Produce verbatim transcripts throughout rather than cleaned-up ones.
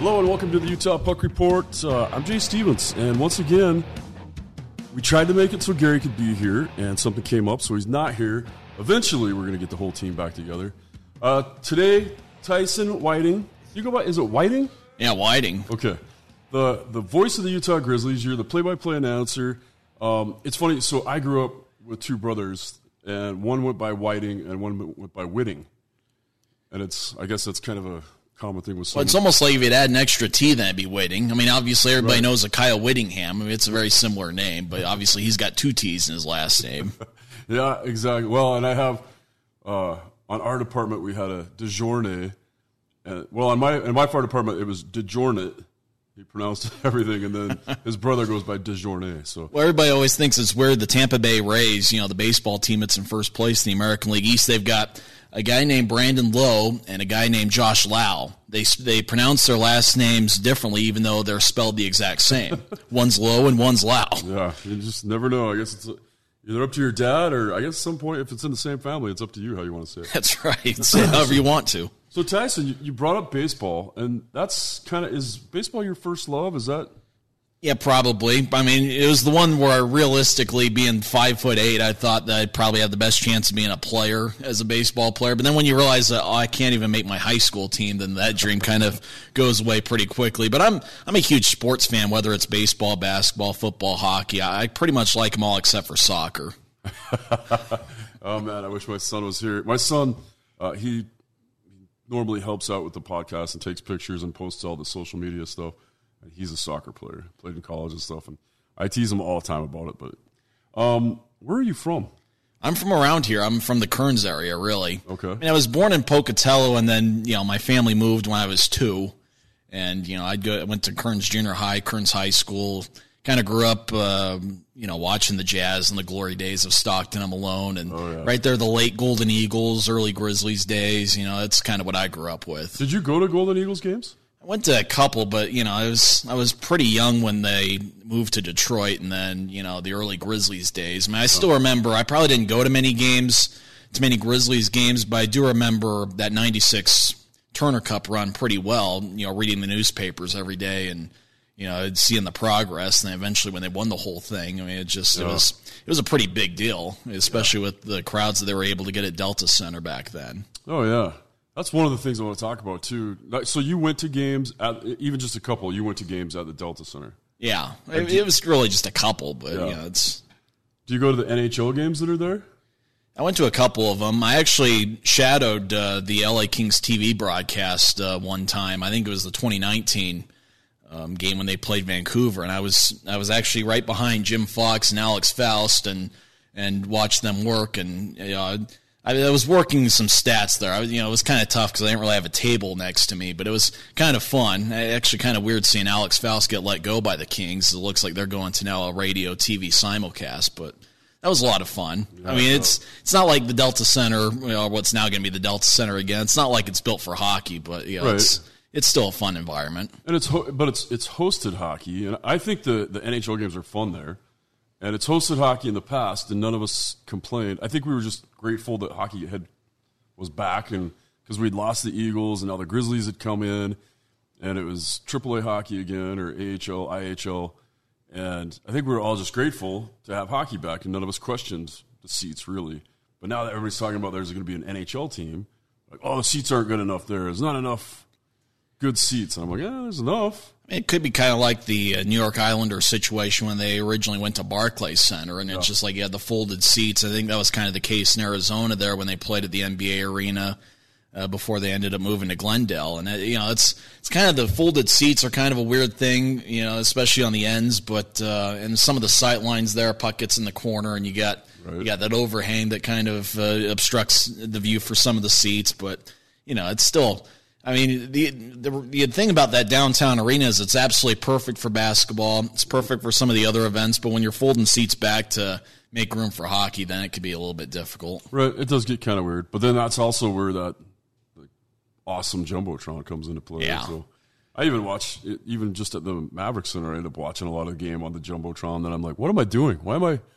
Hello and welcome to the Utah Puck Report. Uh, I'm Jay Stevens, and once again, we tried to make it so Gary could be here, and something came up, so he's not here. Eventually, we're going to get the whole team back together. Uh, today, Tyson Whiting. You go by? Is it Whiting? Yeah, Whiting. Okay. The the voice of the Utah Grizzlies. You're the play-by-play announcer. Um, it's funny. So I grew up with two brothers, and one went by Whiting, and one went by Whitting. And it's I guess that's kind of a common thing with some. Well, it's almost like if you'd add an extra T, then it'd be Whitting. I mean, obviously, everybody right. knows a Kyle Whittingham. I mean, it's a very similar name, but obviously he's got two T's in his last name. Yeah, exactly. Well, and I have, uh, on our department, we had a DeJournay. And, well, in my in my fire department, it was DeJournette. He pronounced everything, and then his brother goes by DeJournay. So, well, everybody always thinks it's weird. The Tampa Bay Rays, you know, the baseball team that's in first place in the American League East, they've got a guy named Brandon Lowe and a guy named Josh Lau. They they pronounce their last names differently, even though they're spelled the exact same. One's Lowe and one's Lau. Yeah, you just never know. I guess it's either up to your dad, or I guess at some point, if it's in the same family, it's up to you how you want to say it. That's right. Say it however you want to. So, Tyson, you, you brought up baseball, and that's kind of, is baseball your first love? Is that? Yeah, probably. I mean, it was the one where realistically, being five foot eight, I thought that I'd probably have the best chance of being a player as a baseball player. But then when you realize that, oh, I can't even make my high school team, then that dream kind of goes away pretty quickly. But I'm I'm a huge sports fan, whether it's baseball, basketball, football, hockey. I, I pretty much like them all except for soccer. Oh, man, I wish my son was here. My son, uh, he normally helps out with the podcast and takes pictures and posts all the social media stuff. And he's a soccer player, played in college and stuff, and I tease him all the time about it. But um, where are you from? I'm from around here. I'm from the Kearns area, really. Okay. I mean, I was born in Pocatello, and then you know my family moved when I was two, and you know I'd go. I went to Kearns Junior High, Kearns High School. Kind of grew up, uh, you know, watching the Jazz and the glory days of Stockton and Malone, and oh, yeah. right there, the late Golden Eagles, early Grizzlies days. You know, that's kind of what I grew up with. Did you go to Golden Eagles games? I went to a couple, but you know, I was I was pretty young when they moved to Detroit, and then you know the early Grizzlies days. I mean, I still remember. I probably didn't go to many games, to many Grizzlies games, but I do remember that ninety-six Turner Cup run pretty well. You know, reading the newspapers every day, and you know, seeing the progress. And then eventually, when they won the whole thing, I mean, it just yeah. it was it was a pretty big deal, especially yeah. with the crowds that they were able to get at Delta Center back then. Oh yeah. That's one of the things I want to talk about, too. So you went to games, at, even just a couple, you went to games at the Delta Center. Yeah. It, it was really just a couple, but, yeah. you know, it's... Do you go to the N H L games that are there? I went to a couple of them. I actually shadowed uh, the L A Kings T V broadcast uh, one time. I think it was the twenty nineteen um, game when they played Vancouver, and I was I was actually right behind Jim Fox and Alex Faust and, and watched them work, and, you know... I, I was working some stats there. I, you know, it was kind of tough because I didn't really have a table next to me, but it was kind of fun. Actually, kind of weird seeing Alex Faust get let go by the Kings. It looks like they're going to now a radio T V simulcast, but that was a lot of fun. Yeah, I mean, it's it's not like the Delta Center, you know, what's now going to be the Delta Center again. It's not like it's built for hockey, but you know, right. it's it's still a fun environment. And it's ho- but it's it's hosted hockey, and I think the the N H L games are fun there. And it's hosted hockey in the past, and none of us complained. I think we were just grateful that hockey had was back, and because we'd lost the Eagles, and now the Grizzlies had come in, and it was triple A hockey again, or A H L, I H L. And I think we were all just grateful to have hockey back, and none of us questioned the seats, really. But now that everybody's talking about there's going to be an N H L team, like, oh, the seats aren't good enough there. There's not enough good seats. And I'm like, yeah, there's enough. It could be kind of like the uh, New York Islanders situation when they originally went to Barclays Center, and it's yeah. just like you had the folded seats. I think that was kind of the case in Arizona there when they played at the N B A arena uh, before they ended up moving to Glendale. And, uh, you know, it's it's kind of the folded seats are kind of a weird thing, you know, especially on the ends. But uh, and some of the sight lines there, puck gets in the corner, and you got, right. you got that overhang that kind of uh, obstructs the view for some of the seats. But, you know, it's still – I mean, the, the the thing about that downtown arena is it's absolutely perfect for basketball. It's perfect for some of the other events, but when you're folding seats back to make room for hockey, then it could be a little bit difficult. Right, it does get kind of weird. But then that's also where that like, awesome Jumbotron comes into play. Yeah. So I even watch, it, even just at the Maverick Center, I end up watching a lot of the game on the Jumbotron. Then I'm like, what am I doing? Why am I...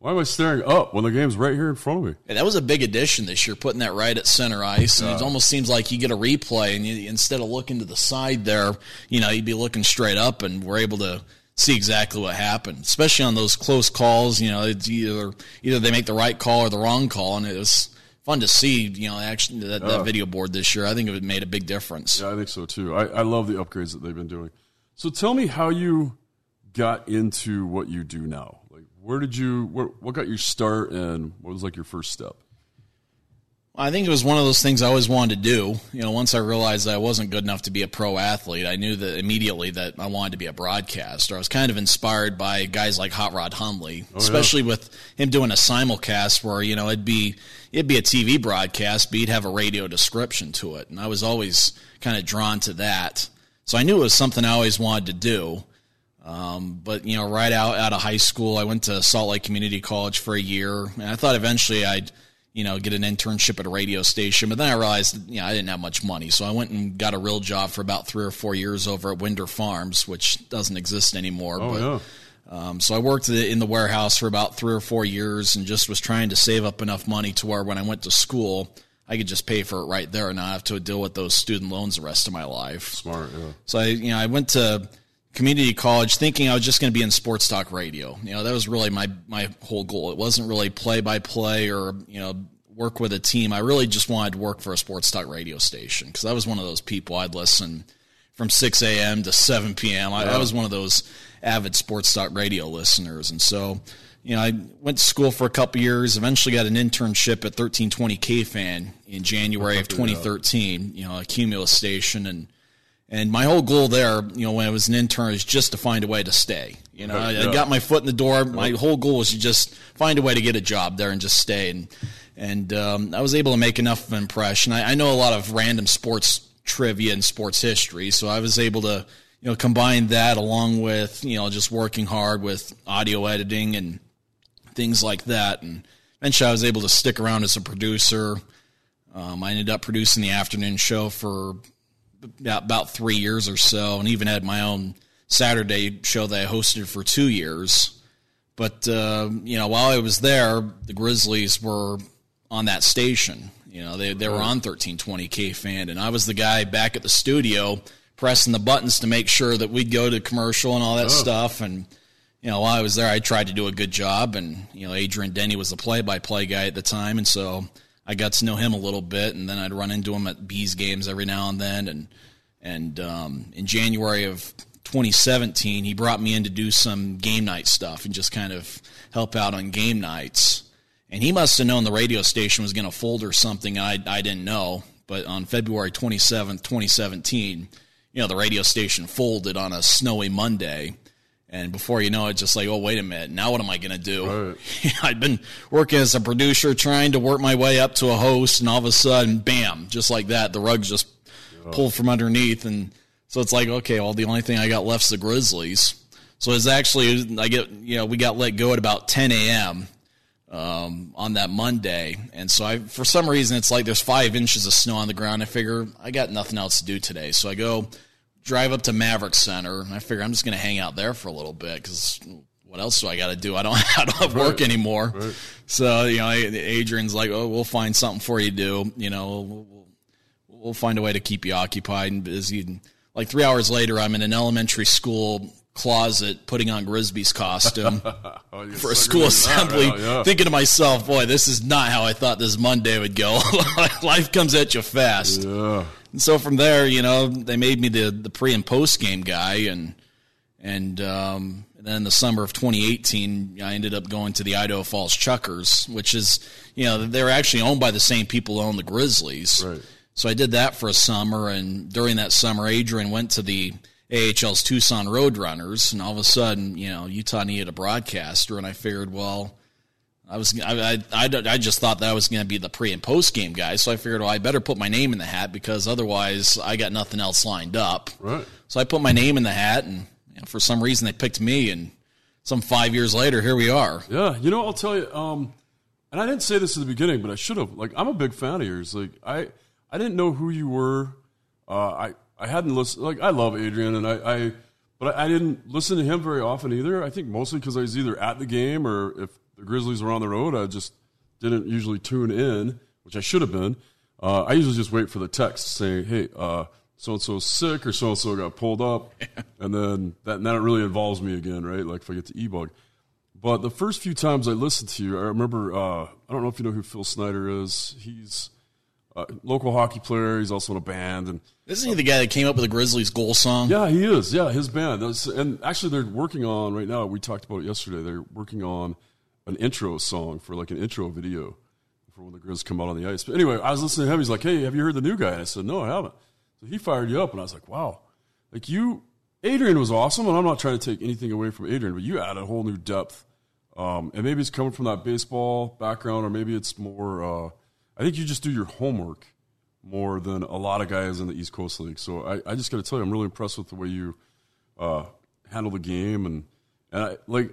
Why am I staring up when the game's right here in front of me? Yeah, that was a big addition this year, putting that right at center ice. And uh, it almost seems like you get a replay, and you, instead of looking to the side there, you know, you'd be looking straight up, and we're able to see exactly what happened, especially on those close calls. You know, it's either either they make the right call or the wrong call, and it was fun to see, you know, actually that, that uh, video board this year. I think it made a big difference. Yeah, I think so, too. I, I love the upgrades that they've been doing. So tell me how you got into what you do now. Like, where did you, where, what got your start, and what was, like, your first step? I think it was one of those things I always wanted to do. You know, once I realized that I wasn't good enough to be a pro athlete, I knew that immediately that I wanted to be a broadcaster. I was kind of inspired by guys like Hot Rod Hundley, oh, especially yeah. with him doing a simulcast where, you know, it'd be it'd be a T V broadcast, but he'd have a radio description to it. And I was always kind of drawn to that. So I knew it was something I always wanted to do. Um, but, you know, right out, out of high school, I went to Salt Lake Community College for a year. And I thought eventually I'd, you know, get an internship at a radio station. But then I realized, you know, I didn't have much money. So I went and got a real job for about three or four years over at Winder Farms, which doesn't exist anymore. Oh, but, yeah. Um, so I worked in the warehouse for about three or four years and just was trying to save up enough money to where when I went to school, I could just pay for it right there and not have to deal with those student loans the rest of my life. Smart, yeah. So I, you know, I went to community college thinking I was just going to be in sports talk radio. You know, that was really my, my whole goal. It wasn't really play by play or, you know, work with a team. I really just wanted to work for a sports talk radio station because I was one of those people. I'd listen from six a.m. to seven p.m. I, yeah. I was one of those avid sports talk radio listeners. And so, you know, I went to school for a couple years, eventually got an internship at thirteen twenty K-Fan in January of twenty thirteen, you know, a Cumulus station. And and my whole goal there, you know, when I was an intern is just to find a way to stay. You know, I, yeah. I got my foot in the door. My whole goal was to just find a way to get a job there and just stay. And and um, I was able to make enough of an impression. I, I know a lot of random sports trivia and sports history, so I was able to, you know, combine that along with, you know, just working hard with audio editing and things like that. And eventually I was able to stick around as a producer. Um, I ended up producing the afternoon show for about, about three years or so, and even had my own Saturday show that I hosted for two years. But, uh, you know, while I was there, the Grizzlies were on that station. You know, they, they were on thirteen twenty K-Fan, and I was the guy back at the studio pressing the buttons to make sure that we'd go to commercial and all that oh. stuff. And, you know, while I was there, I tried to do a good job. And, you know, Adrian Denny was the play-by-play guy at the time, and so I got to know him a little bit, and then I'd run into him at Bees games every now and then. And, and um, in January of twenty seventeen, he brought me in to do some game night stuff and just kind of help out on game nights. And he must have known the radio station was going to fold or something I, I didn't know. But on February twenty-seventh, twenty seventeen, you know, the radio station folded on a snowy Monday. And before you know it, just like, oh, wait a minute, now what am I going to do? Right. I'd been working as a producer, trying to work my way up to a host, and all of a sudden, bam, just like that, the rug just yeah. pulled from underneath. And so it's like, okay, well, the only thing I got left is the Grizzlies. So it's actually, I get, you know, we got let go at about ten a.m., Um, on that Monday. And so I, for some reason, it's like there's five inches of snow on the ground. I figure I got nothing else to do today. So I go drive up to Maverick Center, and I figure I'm just going to hang out there for a little bit because what else do I got to do? I don't, I don't have work right. anymore. Right. So, you know, Adrian's like, oh, we'll find something for you to do. You know, we'll, we'll, we'll find a way to keep you occupied and busy. And like three hours later, I'm in an elementary school closet putting on Grisby's costume oh, for a school assembly, right, yeah. thinking to myself, boy, this is not how I thought this Monday would go. Life comes at you fast. Yeah. And so from there, you know, they made me the, the pre and post game guy, and and um, then in the summer of twenty eighteen, I ended up going to the Idaho Falls Chuckers, which is, you know, they're actually owned by the same people who own the Grizzlies. Right. So I did that for a summer, and during that summer, Adrian went to the A H L's Tucson Roadrunners, and all of a sudden, you know, Utah needed a broadcaster, and I figured, well, I was, I, I, I, I just thought that I was going to be the pre and post game guy, so I figured, well, I better put my name in the hat because otherwise, I got nothing else lined up. Right. So I put my name in the hat, and you know, for some reason, they picked me, and some five years later, here we are. Yeah, you know, I'll tell you, um, and I didn't say this at the beginning, but I should have. Like, I'm a big fan of yours. Like, I, I didn't know who you were. Uh, I. I hadn't listened, like, I love Adrian, and I, I but I didn't listen to him very often either. I think mostly because I was either at the game or if the Grizzlies were on the road, I just didn't usually tune in, which I should have been. Uh, I usually just wait for the text saying, hey, uh, so-and-so's sick or so-and-so got pulled up. And then that, and that really involves me again, right? Like if I get to E-Bug. But the first few times I listened to you, I remember, uh, I don't know if you know who Phil Snyder is. He's a local hockey player. He's also in a band. And Isn't he the guy that came up with the Grizzlies goal song? yeah, he is. Yeah, his band. And actually they're working on, right now, we talked about it yesterday, they're working on an intro song for like an intro video for when the Grizz come out on the ice. But anyway, I was listening to him. He's like, hey, have you heard the new guy? And I said, no, I haven't. So he fired you up, and I was like, wow. Like you, Adrian was awesome, and I'm not trying to take anything away from Adrian, but you added a whole new depth. Um, and maybe it's coming from that baseball background, or maybe it's more, uh, I think you just do your homework more than a lot of guys in the East Coast League. So I, I just got to tell you, I'm really impressed with the way you uh, handle the game. And, and I, like,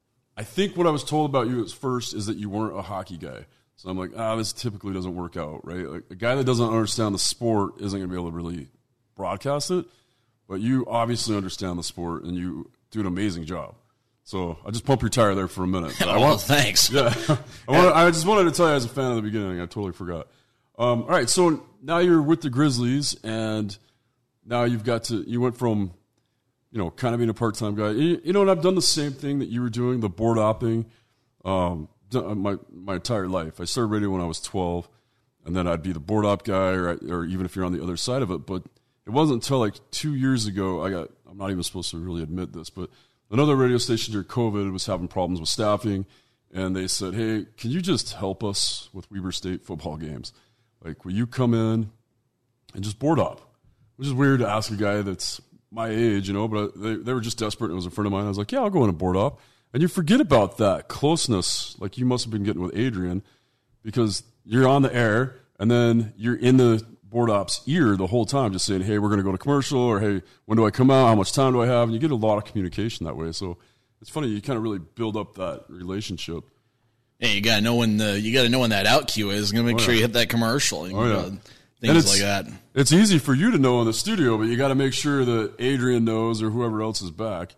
I think what I was told about you at first is that you weren't a hockey guy. So I'm like, ah, this typically doesn't work out, right? Like a guy that doesn't understand the sport isn't going to be able to really broadcast it. But you obviously understand the sport, and you do an amazing job. So I just pump your tire there for a minute. But oh, I want, well, thanks. Yeah, I, want, I just wanted to tell you as a fan at the beginning. I totally forgot. Um, all right, so now you're with the Grizzlies, and now you've got to. You went from, you know, kind of being a part-time guy. You, you know, and I've done the same thing that you were doing, the board opping, um, my my entire life. I started radio when I was twelve, and then I'd be the board op guy, or or even if you're on the other side of it. But it wasn't until like two years ago. I got. I'm not even supposed to really admit this, but another radio station during COVID was having problems with staffing, and they said, hey, can you just help us with Weber State football games? Like, will you come in and just board up? Which is weird to ask a guy that's my age, you know, but they, they were just desperate. It was a friend of mine. I was like, yeah, I'll go in and board up. And you forget about that closeness like you must have been getting with Adrian, because you're on the air, and then you're in the board op's ear the whole time just saying, hey, we're going to go to commercial, or hey, when do I come out? How much time do I have? And you get a lot of communication that way. So it's funny. You kind of really build up that relationship. Hey, you gotta know when the you gotta know when that out cue is. Gonna make oh, yeah. sure you hit that commercial. You oh yeah, know, things like that. It's easy for you to know in the studio, but you got to make sure that Adrian knows, or whoever else is back.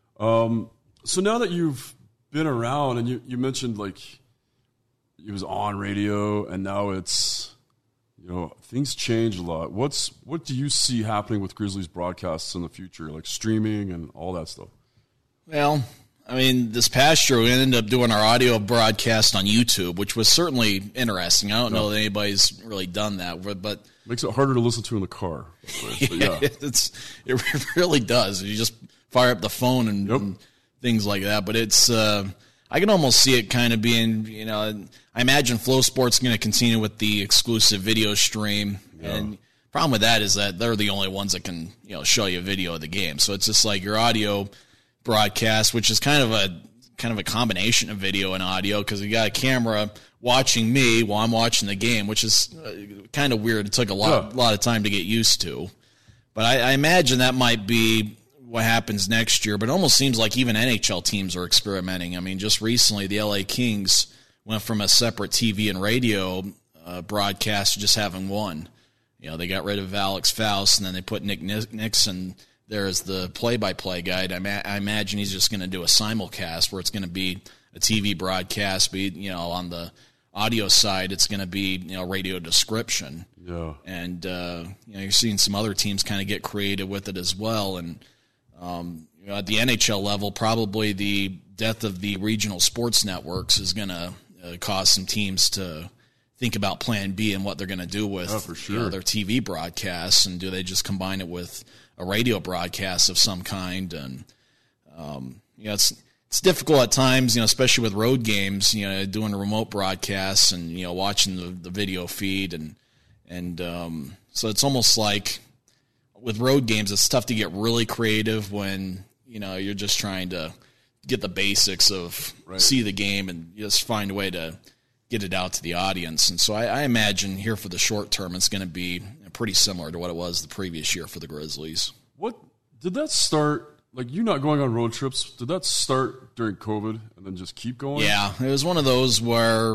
Um, so now that you've been around, and you, you mentioned like it was on radio, and now it's, you know, things change a lot. What's what do you see happening with Grizzlies broadcasts in the future, like streaming and all that stuff? Well, I mean, this past year we ended up doing our audio broadcast on YouTube, which was certainly interesting. I don't no. know that anybody's really done that, but makes it harder to listen to in the car. But yeah, it's it really does. You just fire up the phone and, yep. and things like that. But it's uh, I can almost see it kind of being, you know, I imagine Flow Sports going to continue with the exclusive video stream, yeah. and problem with that is that they're the only ones that can, you know, show you a video of the game. So it's just like your audio broadcast, which is kind of a kind of a combination of video and audio, because you got a camera watching me while I'm watching the game, which is uh, kind of weird. It took a lot, yeah. lot of time to get used to, but I, I imagine that might be what happens next year. But it almost seems like even N H L teams are experimenting. I mean, just recently the L A Kings went from a separate T V and radio uh, broadcast to just having one. You know, they got rid of Alex Faust, and then they put Nick Nixon there as the play-by-play guide. I, ma- I imagine he's just going to do a simulcast where it's going to be a T V broadcast, but, you know, on the audio side, it's going to be, you know, radio description. Yeah. And, uh, you know, you're seeing some other teams kind of get creative with it as well. And, um, you know, at the N H L level, probably the death of the regional sports networks is going to uh, cause some teams to think about plan B and what they're going to do with oh, for sure. you know, their T V broadcasts, and do they just combine it with a radio broadcast of some kind. And, um, you know, it's, it's difficult at times, you know, especially with road games, you know, doing a remote broadcasts and, you know, watching the, the video feed. And, and, um, so it's almost like with road games, it's tough to get really creative when, you know, you're just trying to get the basics of right. see the game and just find a way to get it out to the audience. And so I, I imagine here for the short term, it's going to be pretty similar to what it was the previous year for the Grizzlies. What did that start, like you not going on road trips, did that start during COVID and then just keep going? Yeah, it was one of those where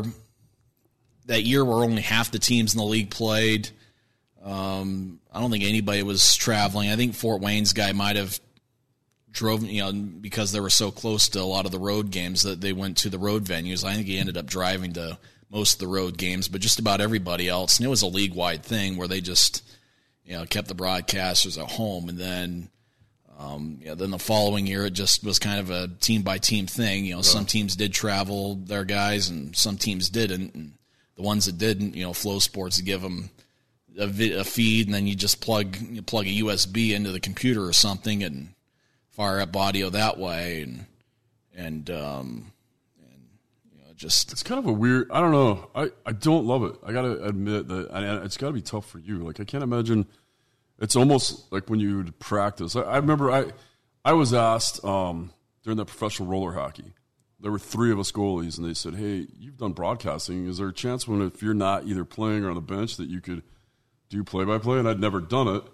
that year where only half the teams in the league played. Um, I don't think anybody was traveling. I think Fort Wayne's guy might have drove, you know, because they were so close to a lot of the road games that they went to the road venues. I think he ended up driving to most of the road games, but just about everybody else. And it was a league-wide thing where they just, you know, kept the broadcasters at home. And then, um, you know, then the following year, it just was kind of a team-by-team thing. You know, yeah. Some teams did travel their guys and some teams didn't. And the ones that didn't, you know, Flow Sports would give them a, vi- a feed, and then you just plug you plug a U S B into the computer or something and fire up audio that way, and and um, and you know, just it's kind of a weird. I don't know. I, I don't love it. I gotta admit that I, it's got to be tough for you. Like I can't imagine. It's almost like when you would practice. I, I remember I I was asked um, during that professional roller hockey. There were three of us goalies, and they said, "Hey, you've done broadcasting. Is there a chance when if you're not either playing or on the bench that you could do play by play?" And I'd never done it.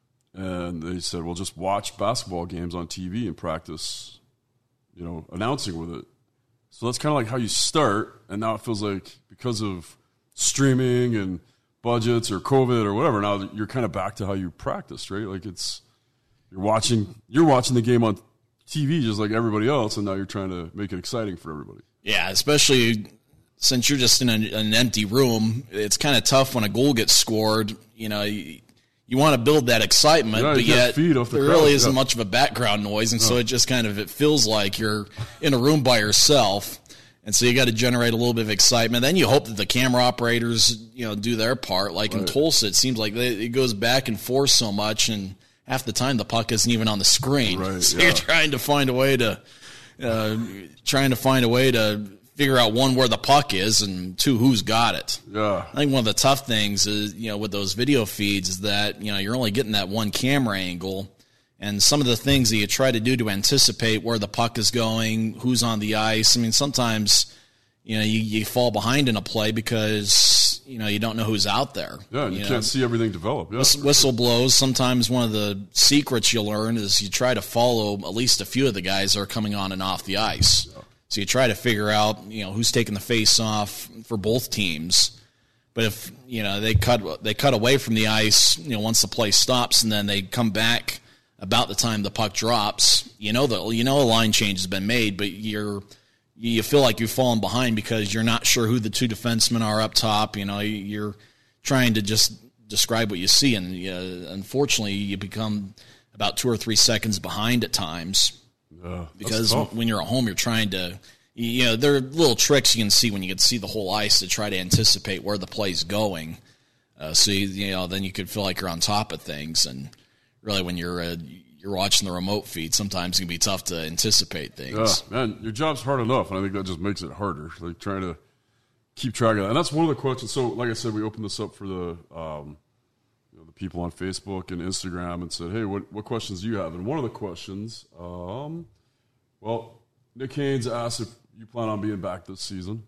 And they said, well, just watch basketball games on T V and practice, you know, announcing with it. So that's kind of like how you start. And now it feels like because of streaming and budgets or COVID or whatever, now you're kind of back to how you practiced, right? Like it's, you're watching, you're watching the game on T V just like everybody else. And now you're trying to make it exciting for everybody. Yeah, especially since you're just in a, an empty room. It's kind of tough when a goal gets scored, you know, you, You want to build that excitement, yeah, but yet the there crowd. really isn't yeah. much of a background noise, and no. so it just kind of it feels like you're in a room by yourself, and so you got to generate a little bit of excitement. Then you hope that the camera operators, you know, do their part. Like right. in Tulsa, it seems like they, it goes back and forth so much, and half the time the puck isn't even on the screen. Right, so yeah. you're trying to find a way to uh, trying to find a way to figure out, one, where the puck is, and two, who's got it. Yeah. I think one of the tough things is, you know, with those video feeds is that, you know, you're only getting that one camera angle, and some of the things that you try to do to anticipate where the puck is going, who's on the ice. I mean, sometimes, you know, you, you fall behind in a play because, you know, you don't know who's out there. Yeah, and you, you can't know? see everything develop. Yeah. Whistle blows. Sometimes one of the secrets you learn is you try to follow at least a few of the guys that are coming on and off the ice. Yeah. So you try to figure out, you know, who's taking the face off for both teams. But if, you know, they cut they cut away from the ice, you know, once the play stops, and then they come back about the time the puck drops, you know the you know a line change has been made, but you're you feel like you've fallen behind because you're not sure who the two defensemen are up top. You know, you're trying to just describe what you see, and uh, unfortunately, you become about two or three seconds behind at times. Yeah, because when you're at home, you're trying to, you know, there are little tricks you can see when you can see the whole ice to try to anticipate where the play's going. Uh, so, you, you know, then you could feel like you're on top of things. And really, when you're uh, you're watching the remote feed, sometimes it can be tough to anticipate things. Yeah, man, your job's hard enough, and I think that just makes it harder, like trying to keep track of that. And that's one of the questions. So, like I said, we opened this up for the um, you know, the people on Facebook and Instagram and said, hey, what, what questions do you have? And one of the questions, um, well, Nick Haynes asked if you plan on being back this season.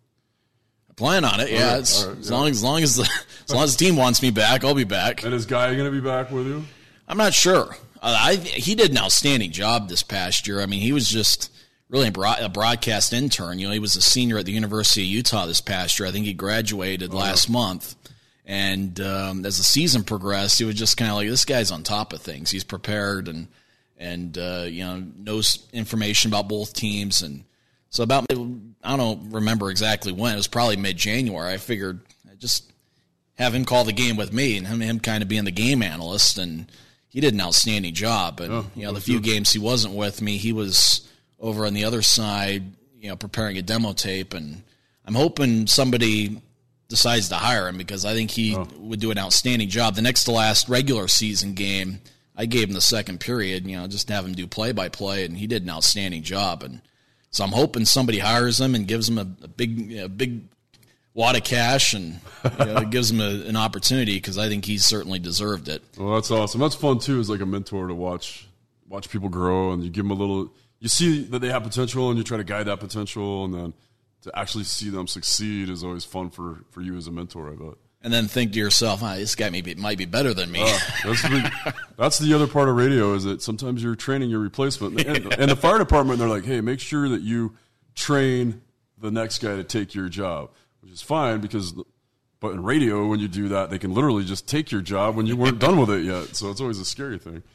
I plan on it, yeah. Right, it's, right, as, yeah. Long, as, long as the as long as the team wants me back, I'll be back. And is Guy going to be back with you? I'm not sure. Uh, I he did an outstanding job this past year. I mean, he was just really a, broad, a broadcast intern. You know, he was a senior at the University of Utah this past year. I think he graduated oh, last yeah. month. And um, as the season progressed, it was just kind of like, this guy's on top of things. He's prepared and and uh, you know knows information about both teams. And so about I don't remember exactly when. It was probably mid-January. I figured I'd just have him call the game with me and him, him kind of being the game analyst. And he did an outstanding job. And oh, you know the few good. games he wasn't with me, he was over on the other side, you know, preparing a demo tape. And I'm hoping somebody decides to hire him because I think he oh. would do an outstanding job. The next to last regular season game, I gave him the second period, you know, just have him do play-by-play, and he did an outstanding job. And so I'm hoping somebody hires him and gives him a, a big you know, big wad of cash and you know, gives him a, an opportunity because I think he's certainly deserved it. Well, that's awesome. That's fun, too, as like a mentor to watch watch people grow, and you give them a little – you see that they have potential, and you try to guide that potential, and then to actually see them succeed is always fun for, for you as a mentor, I bet. And then think to yourself, oh, this guy maybe might be better than me. Uh, that's, the, that's the other part of radio is that sometimes you're training your replacement. And, and the fire department, they're like, hey, make sure that you train the next guy to take your job, which is fine because – but in radio, when you do that, they can literally just take your job when you weren't done with it yet. So it's always a scary thing.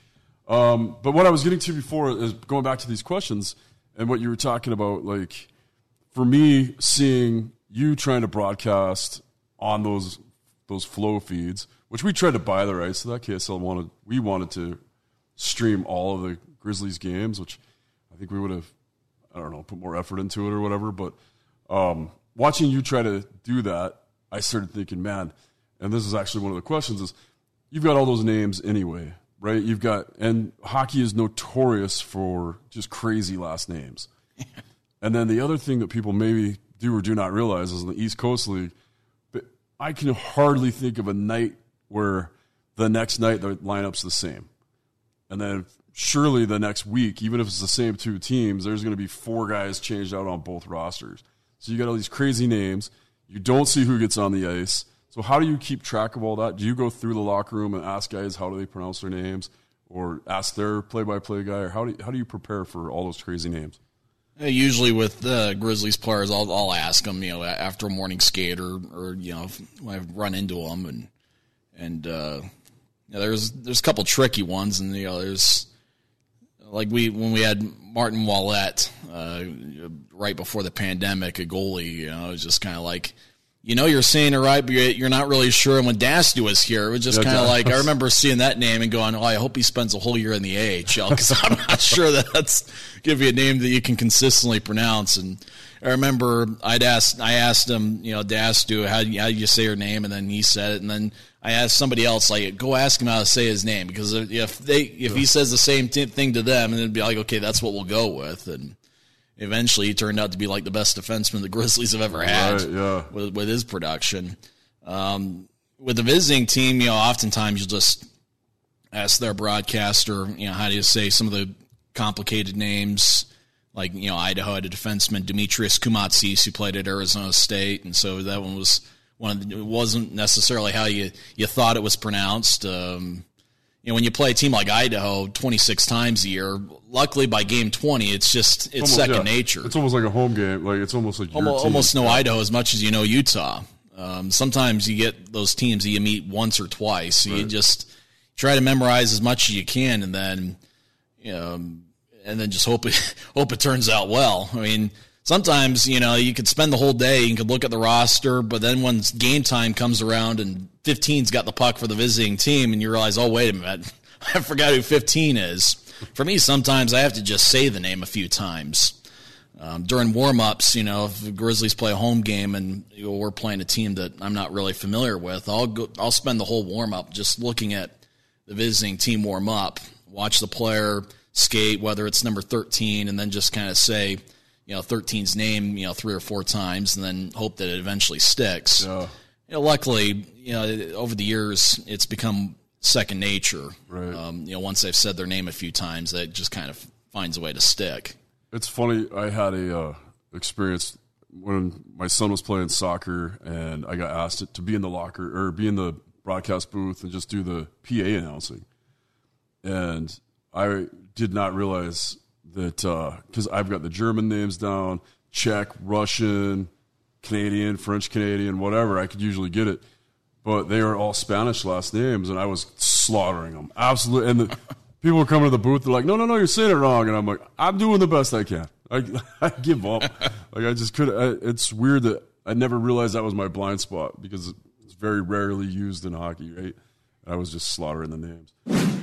Um, but what I was getting to before is going back to these questions and what you were talking about, like, for me, seeing you trying to broadcast on those those flow feeds, which we tried to buy the rights to that. K S L wanted, we wanted to stream all of the Grizzlies games, which I think we would have, I don't know, put more effort into it or whatever. But um, watching you try to do that, I started thinking, man, and this is actually one of the questions is, you've got all those names anyway, right? You've got, and hockey is notorious for just crazy last names. And then the other thing that people maybe do or do not realize is in the East Coast League, but I can hardly think of a night where the next night the lineup's the same. And then surely the next week, even if it's the same two teams, there's going to be four guys changed out on both rosters. So you got all these crazy names. You don't see who gets on the ice. So how do you keep track of all that? Do you go through the locker room and ask guys how do they pronounce their names, or ask their play-by-play guy, or how do you, how do you prepare for all those crazy names? Usually with the Grizzlies players, I'll, I'll ask them, you know, after a morning skate or, or you know, when I run into them, and and uh, you know, there's there's a couple tricky ones, and you know, there's like we when we had Martin Ouellet uh, right before the pandemic, a goalie, you know, it was just kind of like, you know, you're saying it right, but you're not really sure. And when Dastu was here, it was just yeah, kind of like, I remember seeing that name and going, oh, I hope he spends a whole year in the A H L, because I'm not sure that that's give you a name that you can consistently pronounce. And I remember I'd asked, I asked him, you know, Dastu, how do you, how do you say your name? And then he said it. And then I asked somebody else, like, go ask him how to say his name, because if they if he says the same t- thing to them, and it'd be like, okay, that's what we'll go with. And eventually, he turned out to be like the best defenseman the Grizzlies have ever had, right, yeah. with, with his production. Um, with the visiting team, you know, oftentimes you'll just ask their broadcaster, you know, how do you say some of the complicated names, like, you know, Idaho had a defenseman, Demetrius Koumatsis, who played at Arizona State, and so that one was one of the, it wasn't necessarily how you, you thought it was pronounced. Um, You know, when you play a team like Idaho twenty-six times a year, luckily by game twenty, it's just it's almost, second yeah. nature. It's almost like a home game. Like it's almost like your almost, team. almost know Idaho as much as you know Utah. Um, sometimes you get those teams that you meet once or twice. So right. You just try to memorize as much as you can, and then you know, and then just hope it hope it turns out well. I mean, sometimes, you know, you could spend the whole day, you could look at the roster, but then when game time comes around and fifteen's got the puck for the visiting team, and you realize, oh, wait a minute, I forgot who fifteen is. For me, sometimes I have to just say the name a few times. Um, during warm-ups, you know, if the Grizzlies play a home game and you know, we're playing a team that I'm not really familiar with, I'll go, I'll spend the whole warm-up just looking at the visiting team warm up, watch the player skate, whether it's number thirteen, and then just kind of say, you know, thirteen's name, you know, three or four times, and then hope that it eventually sticks. Yeah. You know, luckily, you know, over the years, it's become second nature. Right. Um, you know, once they've said their name a few times, that just kind of finds a way to stick. It's funny. I had a uh, experience when my son was playing soccer, and I got asked to be in the locker or be in the broadcast booth and just do the P A announcing. And I did not realize that because uh, I've got the German names down, Czech, Russian, Canadian, French Canadian, whatever. I could usually get it. But they are all Spanish last names, and I was slaughtering them. Absolutely. And the people were coming to the booth. They're like, no, no, no, you're saying it wrong. And I'm like, I'm doing the best I can. I, I give up. Like, I just couldn't. It's weird that I never realized that was my blind spot because it's very rarely used in hockey, right? I was just slaughtering the names.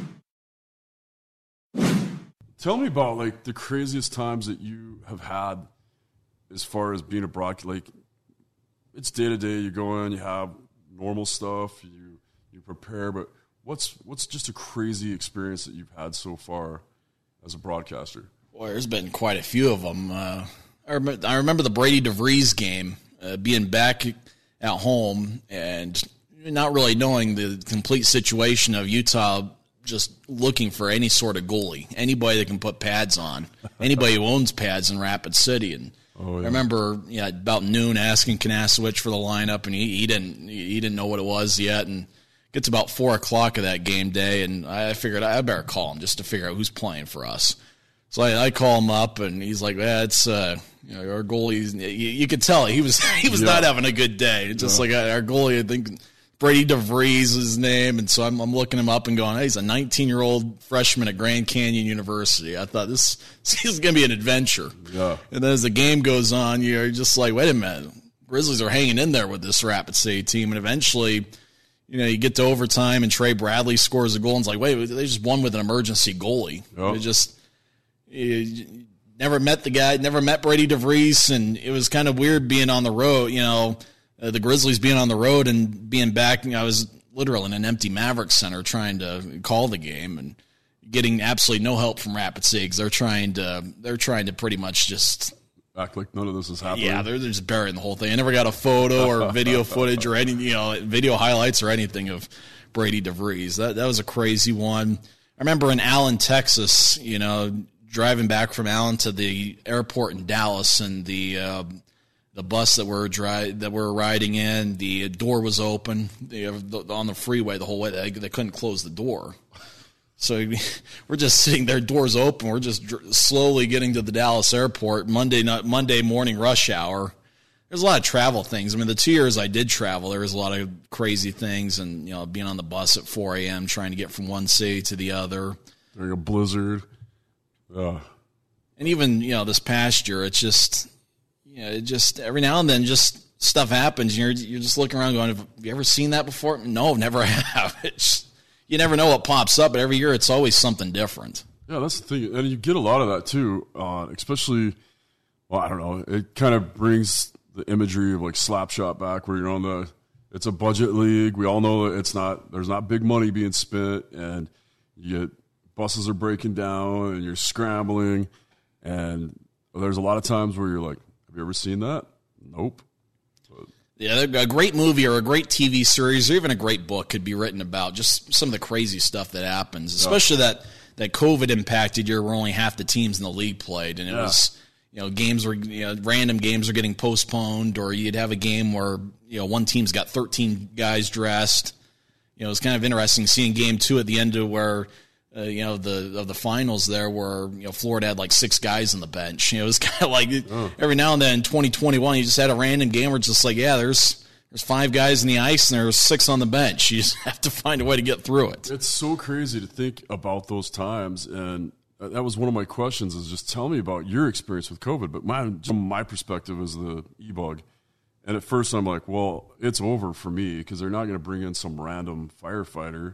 Tell me about, like, the craziest times that you have had as far as being a broadcaster. Like, it's day-to-day. You go in, you have normal stuff, you you prepare, but what's what's just a crazy experience that you've had so far as a broadcaster? Boy, there's been quite a few of them. Uh, I, remember, I remember the Brady DeVries game, uh, being back at home and not really knowing the complete situation of Utah, just looking for any sort of goalie, anybody that can put pads on, anybody who owns pads in Rapid City. And oh, yeah. I remember, yeah, about noon asking Kanasowicz for the lineup, and he, he didn't he didn't know what it was yet. And it gets about four o'clock of that game day, and I figured I better call him just to figure out who's playing for us. So I, I call him up, and he's like, "Yeah, it's uh, you know, our goalie." You, you could tell he was he was yeah. not having a good day. Just yeah. like our goalie, I think Brady DeVries is his name, and so I'm, I'm looking him up and going, hey, he's a nineteen-year-old freshman at Grand Canyon University. I thought this, this is going to be an adventure. Yeah. And then as the game goes on, you're just like, wait a minute. Grizzlies are hanging in there with this Rapid City team, and eventually, you know, you get to overtime, and Trey Bradley scores a goal, and it's like, wait, they just won with an emergency goalie. Yep. It just you never met the guy, never met Brady DeVries, and it was kind of weird being on the road, you know, uh, the Grizzlies being on the road and being back. You know, I was literally in an empty Mavericks Center trying to call the game and getting absolutely no help from Rapid City because they're trying to they're trying to pretty much just act like none of this is happening. Yeah, they're, they're just burying the whole thing. I never got a photo or video footage or any, you know, video highlights or anything of Brady DeVries. That that was a crazy one. I remember in Allen, Texas, you know, driving back from Allen to the airport in Dallas, and the uh, the bus that we're dri- that we're riding in, the door was open. The, the, on the freeway the whole way, they, they couldn't close the door. So we're just sitting there, doors open. We're just dr- slowly getting to the Dallas airport. Monday night, Monday morning rush hour. There's a lot of travel things. I mean, the two years I did travel, there was a lot of crazy things, and you know, being on the bus at four a.m. trying to get from one city to the other. During a blizzard. Uh. And even, you know, this past year, it's just, you know, it just every now and then, just stuff happens. And you're you're just looking around, going, "Have you ever seen that before?" No, never have. It's, you never know what pops up, but every year it's always something different. Yeah, that's the thing, and you get a lot of that too. Uh, especially, well, I don't know. It kind of brings the imagery of like Slapshot back, where you're on the. It's a budget league. We all know that it's not. There's not big money being spent, and you get buses are breaking down, and you're scrambling, and there's a lot of times where you're like, "Have you ever seen that?" Nope. But, yeah, a great movie or a great T V series or even a great book could be written about just some of the crazy stuff that happens, especially yeah. that, that COVID impacted year where only half the teams in the league played, and it yeah. was, you know, games were, you know, random games are getting postponed, or you'd have a game where, you know, one team's got thirteen guys dressed. You know, it's kind of interesting seeing game two at the end of where, Uh, you know, the of the finals there where, you know, Florida had like six guys on the bench. You know, it was kind of like oh. every now and then in twenty twenty-one, you just had a random game where it's just like, yeah, there's there's five guys in the ice and there's six on the bench. You just have to find a way to get through it. It's so crazy to think about those times, and that was one of my questions is just tell me about your experience with COVID. But my, from my perspective as the E-Bug, and at first I'm like, well, it's over for me because they're not going to bring in some random firefighter.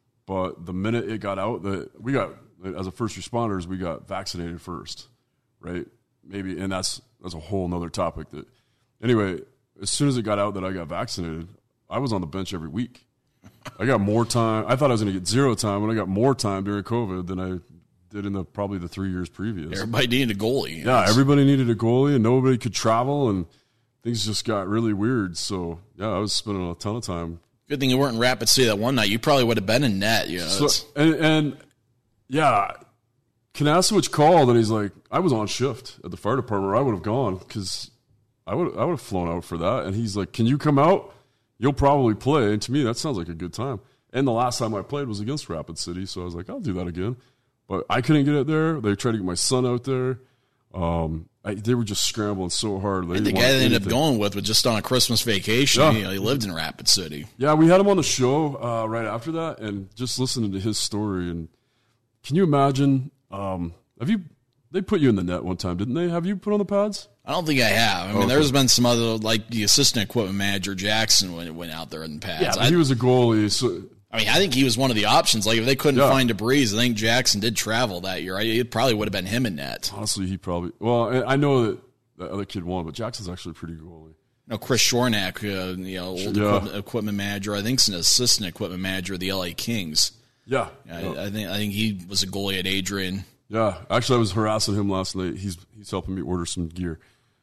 But the minute it got out, that we got as a first responders, we got vaccinated first, right? Maybe, and that's that's a whole nother topic. That anyway, as soon as it got out that I got vaccinated, I was on the bench every week. I got more time. I thought I was going to get zero time, and I got more time during COVID than I did in the probably the three years previous. Everybody needed a goalie. Yeah, everybody needed a goalie, and nobody could travel, and things just got really weird. So yeah, I was spending a ton of time. Good thing you weren't in Rapid City that one night. You probably would have been in net. You know, so, and, and, yeah, Kanasowicz called, and he's like, I was on shift at the fire department, or I would have gone because I would I would have flown out for that. And he's like, can you come out? You'll probably play. And to me, that sounds like a good time. And the last time I played was against Rapid City, so I was like, I'll do that again. But I couldn't get it there. They tried to get my son out there. Um, I, they were just scrambling so hard. They and the guy they ended up going with was just on a Christmas vacation. Yeah. You know, he lived in Rapid City. Yeah, we had him on the show uh, right after that, and just listening to his story. And can you imagine? Um, have you? They put you in the net one time, didn't they? Have you put on the pads? I don't think I have. I mean, okay. There's been some other, like the assistant equipment manager Jackson when it went out there in the pads. Yeah, but he was a goalie. So. I mean, I think he was one of the options. Like, if they couldn't yeah. find DeVries, I think Jackson did travel that year. It probably would have been him in net. Honestly, he probably. Well, I know that the other kid won, but Jackson's actually a pretty good goalie. No, Chris Shornack, uh, you know, old yeah. equipment, equipment manager. I think he's an assistant equipment manager of the L A Kings. Yeah, I, yeah. I think I think he was a goalie at Adrian. Yeah, actually, I was harassing him last night. He's he's helping me order some gear.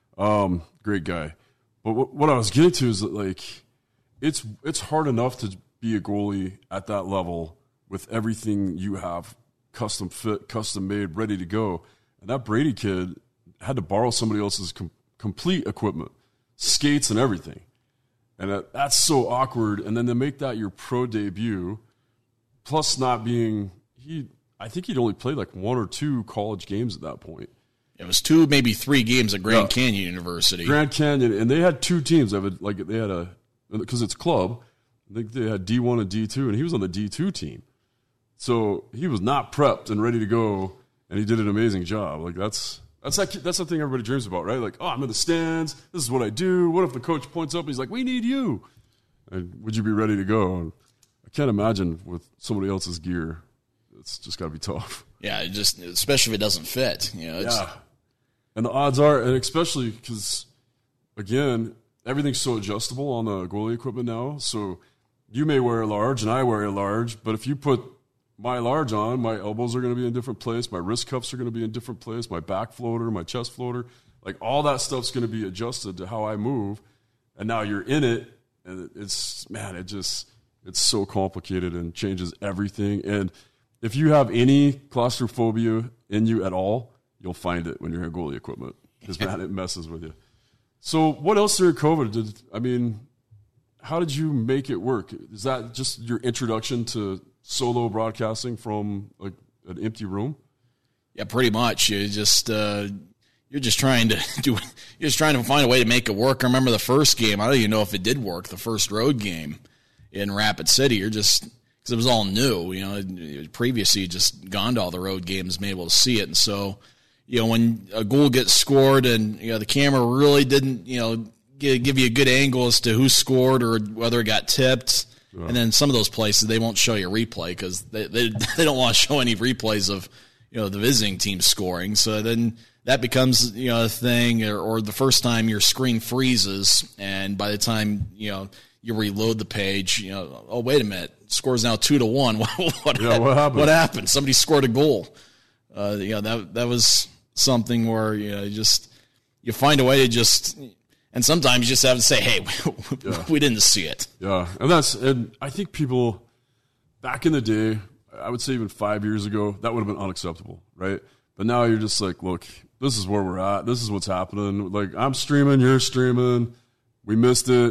Um, great guy. But what, what I was getting to is that like, it's it's hard enough to be a goalie at that level with everything you have custom fit, custom made, ready to go. And that Brady kid had to borrow somebody else's com- complete equipment, skates and everything. And that, that's so awkward. And then to make that your pro debut, plus not being he, I think he'd only played like one or two college games at that point. It was two, maybe three games at Grand yeah. Canyon University. Grand Canyon, and they had two teams. Of it, like they had a because it's club. I think they had D one and D two, and he was on the D two team. So he was not prepped and ready to go, and he did an amazing job. Like that's that's like, that's the thing everybody dreams about, right? Like, oh, I'm in the stands. This is what I do. What if the coach points up and he's like, we need you? And would you be ready to go? And I can't imagine with somebody else's gear. It's just got to be tough. Yeah, it just especially if it doesn't fit. You know, it's, yeah. And the odds are, and especially because, again, everything's so adjustable on the goalie equipment now. So you may wear a large and I wear a large, but if you put my large on, my elbows are going to be in a different place, my wrist cuffs are going to be in a different place, my back floater, my chest floater, like all that stuff's going to be adjusted to how I move. And now you're in it, and it's, man, it just, it's so complicated and changes everything. And if you have any claustrophobia in you at all, you'll find it when you're in goalie equipment because, man, it messes with you. So what else during COVID did, I mean, how did you make it work? Is that just your introduction to solo broadcasting from like an empty room? Yeah, pretty much. You just, uh, you're just trying to do, you're just trying to find a way to make it work. I remember the first game. I don't even know if it did work. The first road game in Rapid City. You're just, because it was all new, you know, previously you'd just gone to all the road games and been able to see it. And so, you know, when a goal gets scored and, you know, the camera really didn't, you know, give, give you a good angle as to who scored or whether it got tipped. Yeah. And then some of those places, they won't show you a replay because they, they, they don't want to show any replays of, you know, the visiting team scoring. So then that becomes, you know, a thing, or, or the first time your screen freezes and by the time, you know, you reload the page, you know, oh, wait a minute, score's now two to one. what, what, yeah, what happened? What happened? Somebody scored a goal. Uh, you know, that that was something where, you know, you just, you find a way to just, and sometimes you just have to say, hey, we, yeah. we didn't see it. Yeah, and that's, and I think people back in the day, I would say even five years ago, that would have been unacceptable, right? But now you're just like, look, this is where we're at. This is what's happening. Like, I'm streaming, you're streaming. We missed it.